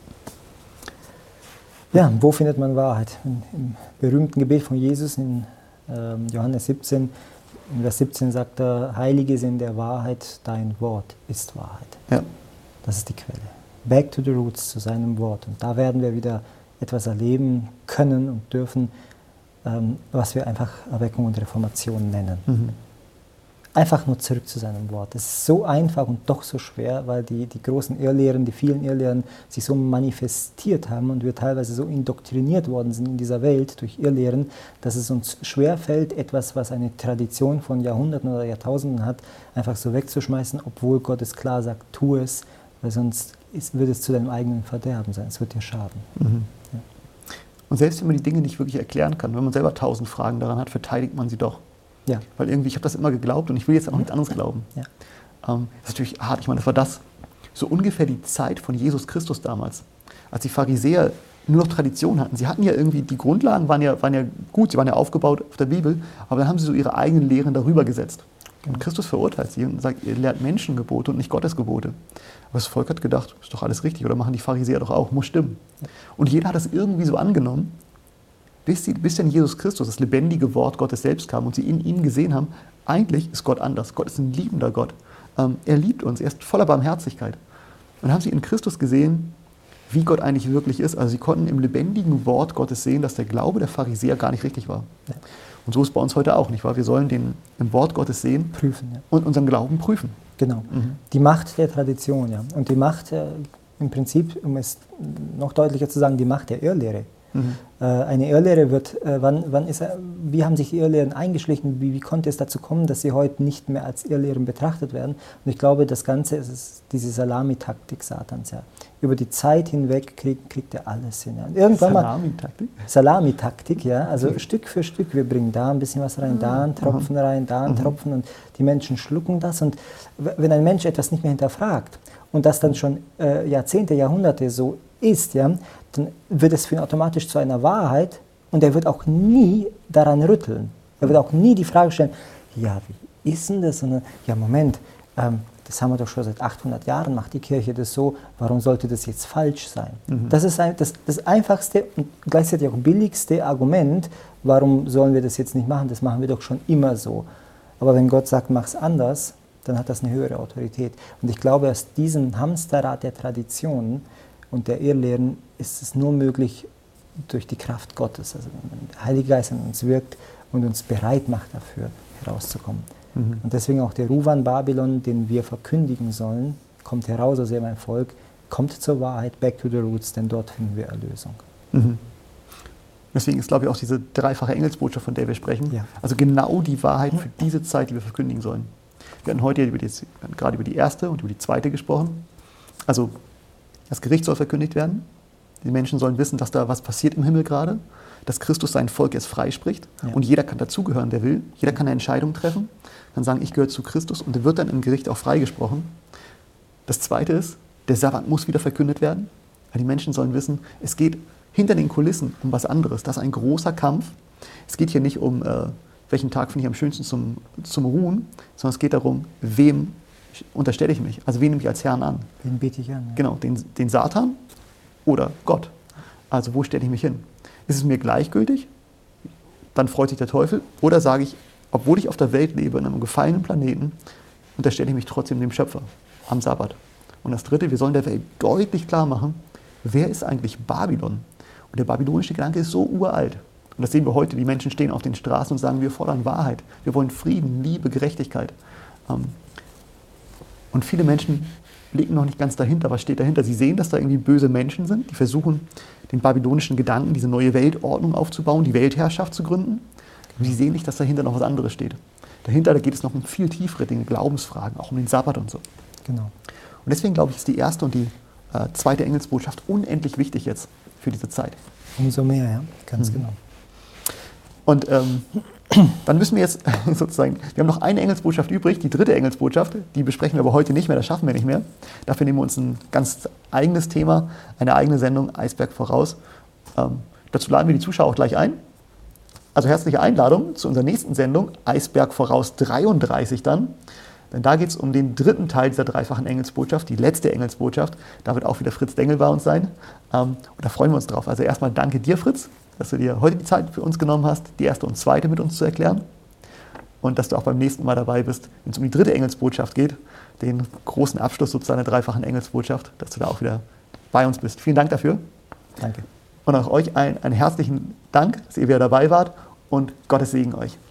Ja, wo findet man Wahrheit? Im berühmten Gebet von Jesus in ähm, Johannes siebzehn, in Vers siebzehn sagt er, Heilige sind der Wahrheit, dein Wort ist Wahrheit. Ja. Das ist die Quelle. Back to the roots, zu seinem Wort. Und da werden wir wieder etwas erleben können und dürfen, ähm, was wir einfach Erweckung und Reformation nennen. Mhm. Einfach nur zurück zu seinem Wort. Es ist so einfach und doch so schwer, weil die, die großen Irrlehren, die vielen Irrlehren sich so manifestiert haben und wir teilweise so indoktriniert worden sind in dieser Welt durch Irrlehren, dass es uns schwerfällt, etwas, was eine Tradition von Jahrhunderten oder Jahrtausenden hat, einfach so wegzuschmeißen, obwohl Gott es klar sagt, tu es, weil sonst ist, wird es zu deinem eigenen Verderben sein, es wird dir schaden. Mhm. Ja. Und selbst wenn man die Dinge nicht wirklich erklären kann, wenn man selber tausend Fragen daran hat, verteidigt man sie doch. Ja. Weil irgendwie, ich habe das immer geglaubt und ich will jetzt auch nichts anderes glauben. Ja. Ähm, das ist natürlich hart, ich meine, das war das so ungefähr die Zeit von Jesus Christus damals, als die Pharisäer nur noch Tradition hatten. Sie hatten ja irgendwie, die Grundlagen waren ja, waren ja gut, sie waren ja aufgebaut auf der Bibel, aber dann haben sie so ihre eigenen Lehren darüber gesetzt. Und Christus verurteilt sie und sagt, ihr lehrt Menschengebote und nicht Gottes Gebote. Aber das Volk hat gedacht, ist doch alles richtig, oder machen die Pharisäer doch auch, muss stimmen. Und jeder hat das irgendwie so angenommen, bis, sie, bis dann Jesus Christus, das lebendige Wort Gottes selbst kam und sie in ihm gesehen haben, eigentlich ist Gott anders. Gott ist ein liebender Gott. Ähm, er liebt uns, er ist voller Barmherzigkeit. Und dann haben sie in Christus gesehen, wie Gott eigentlich wirklich ist. Also sie konnten im lebendigen Wort Gottes sehen, dass der Glaube der Pharisäer gar nicht richtig war. Ja. Und so ist es bei uns heute auch, nicht wahr? Wir sollen den im Wort Gottes sehen, prüfen, ja, und unseren Glauben prüfen. Genau. Mhm. Die Macht der Tradition, ja. Und die Macht, äh, im Prinzip, um es noch deutlicher zu sagen, die Macht der Irrlehre. Mhm. Äh, eine Irrlehre wird, äh, wann, wann ist, äh, wie haben sich die Irrlehren eingeschlichen, wie, wie konnte es dazu kommen, dass sie heute nicht mehr als Irrlehren betrachtet werden? Und ich glaube, das Ganze ist, ist diese Salamitaktik Satans, ja. Über die Zeit hinweg kriegt, kriegt er alles hin. Ja. Und irgendwann Salamitaktik? Mal, Salamitaktik, ja. Also okay. Stück für Stück, wir bringen da ein bisschen was rein, da einen Tropfen mhm. rein, da einen mhm. Tropfen, und die Menschen schlucken das. Und wenn ein Mensch etwas nicht mehr hinterfragt und das dann schon äh, Jahrzehnte, Jahrhunderte so ist, ja, dann wird es für ihn automatisch zu einer Wahrheit, und er wird auch nie daran rütteln. Er wird auch nie die Frage stellen, ja, wie ist denn das? Und, ja, Moment, ähm, das haben wir doch schon seit achthundert Jahren, macht die Kirche das so, warum sollte das jetzt falsch sein? Mhm. Das ist ein, das, das einfachste und gleichzeitig auch billigste Argument, warum sollen wir das jetzt nicht machen, das machen wir doch schon immer so. Aber wenn Gott sagt, mach's anders, dann hat das eine höhere Autorität. Und ich glaube, aus diesem Hamsterrad der Traditionen und der Irrlehren ist es nur möglich durch die Kraft Gottes, also wenn der Heilige Geist an uns wirkt und uns bereit macht dafür, herauszukommen. Mhm. Und deswegen auch der Ruf an Babylon, den wir verkündigen sollen, kommt heraus aus mein Volk, kommt zur Wahrheit, back to the roots, denn dort finden wir Erlösung. Mhm. Deswegen ist, glaube ich, auch diese dreifache Engelsbotschaft, von der wir sprechen, ja, also genau die Wahrheit für diese Zeit, die wir verkündigen sollen. Wir hatten heute über die, gerade über die erste und über die zweite gesprochen. Also das Gericht soll verkündigt werden. Die Menschen sollen wissen, dass da was passiert im Himmel gerade, dass Christus sein Volk jetzt freispricht, ja, und jeder kann dazugehören, der will. Jeder kann eine Entscheidung treffen, kann sagen, ich gehöre zu Christus, und der wird dann im Gericht auch freigesprochen. Das Zweite ist, der Sabbat muss wieder verkündet werden, weil die Menschen sollen wissen, es geht hinter den Kulissen um was anderes. Das ist ein großer Kampf. Es geht hier nicht um, äh, welchen Tag finde ich am schönsten zum, zum Ruhen, sondern es geht darum, wem unterstelle ich mich, also wen nehme ich als Herrn an. Wen bete ich an? Ja. Genau, den, den Satan oder Gott. Also wo stelle ich mich hin? Ist es mir gleichgültig? Dann freut sich der Teufel. Oder sage ich, obwohl ich auf der Welt lebe, in einem gefallenen Planeten, unterstelle ich mich trotzdem dem Schöpfer am Sabbat. Und das Dritte, wir sollen der Welt deutlich klar machen, wer ist eigentlich Babylon? Und der babylonische Gedanke ist so uralt. Und das sehen wir heute, die Menschen stehen auf den Straßen und sagen, wir fordern Wahrheit. Wir wollen Frieden, Liebe, Gerechtigkeit. Und viele Menschen blicken noch nicht ganz dahinter, was steht dahinter. Sie sehen, dass da irgendwie böse Menschen sind, die versuchen, den babylonischen Gedanken, diese neue Weltordnung aufzubauen, die Weltherrschaft zu gründen. Und sie sehen nicht, dass dahinter noch was anderes steht. Dahinter, da geht es noch um viel tiefere Dinge, Glaubensfragen, auch um den Sabbat und so. Genau. Und deswegen glaube ich, ist die erste und die äh, zweite Engelsbotschaft unendlich wichtig jetzt für diese Zeit. Umso mehr, ja, ganz mhm. genau. Und ähm, dann müssen wir jetzt sozusagen, wir haben noch eine Engelsbotschaft übrig, die dritte Engelsbotschaft, die besprechen wir aber heute nicht mehr, das schaffen wir nicht mehr. Dafür nehmen wir uns ein ganz eigenes Thema, eine eigene Sendung, Eisberg voraus. Ähm, dazu laden wir die Zuschauer auch gleich ein. Also herzliche Einladung zu unserer nächsten Sendung, Eisberg voraus dreiunddreißig dann. Denn da geht es um den dritten Teil dieser dreifachen Engelsbotschaft, die letzte Engelsbotschaft. Da wird auch wieder Fritz Dengel bei uns sein. Ähm, und da freuen wir uns drauf. Also erstmal danke dir, Fritz, dass du dir heute die Zeit für uns genommen hast, die erste und zweite mit uns zu erklären. Und dass du auch beim nächsten Mal dabei bist, wenn es um die dritte Engelsbotschaft geht, den großen Abschluss sozusagen der dreifachen Engelsbotschaft, dass du da auch wieder bei uns bist. Vielen Dank dafür. Danke. Und auch euch einen, einen herzlichen Dank, dass ihr wieder dabei wart, und Gottes Segen euch.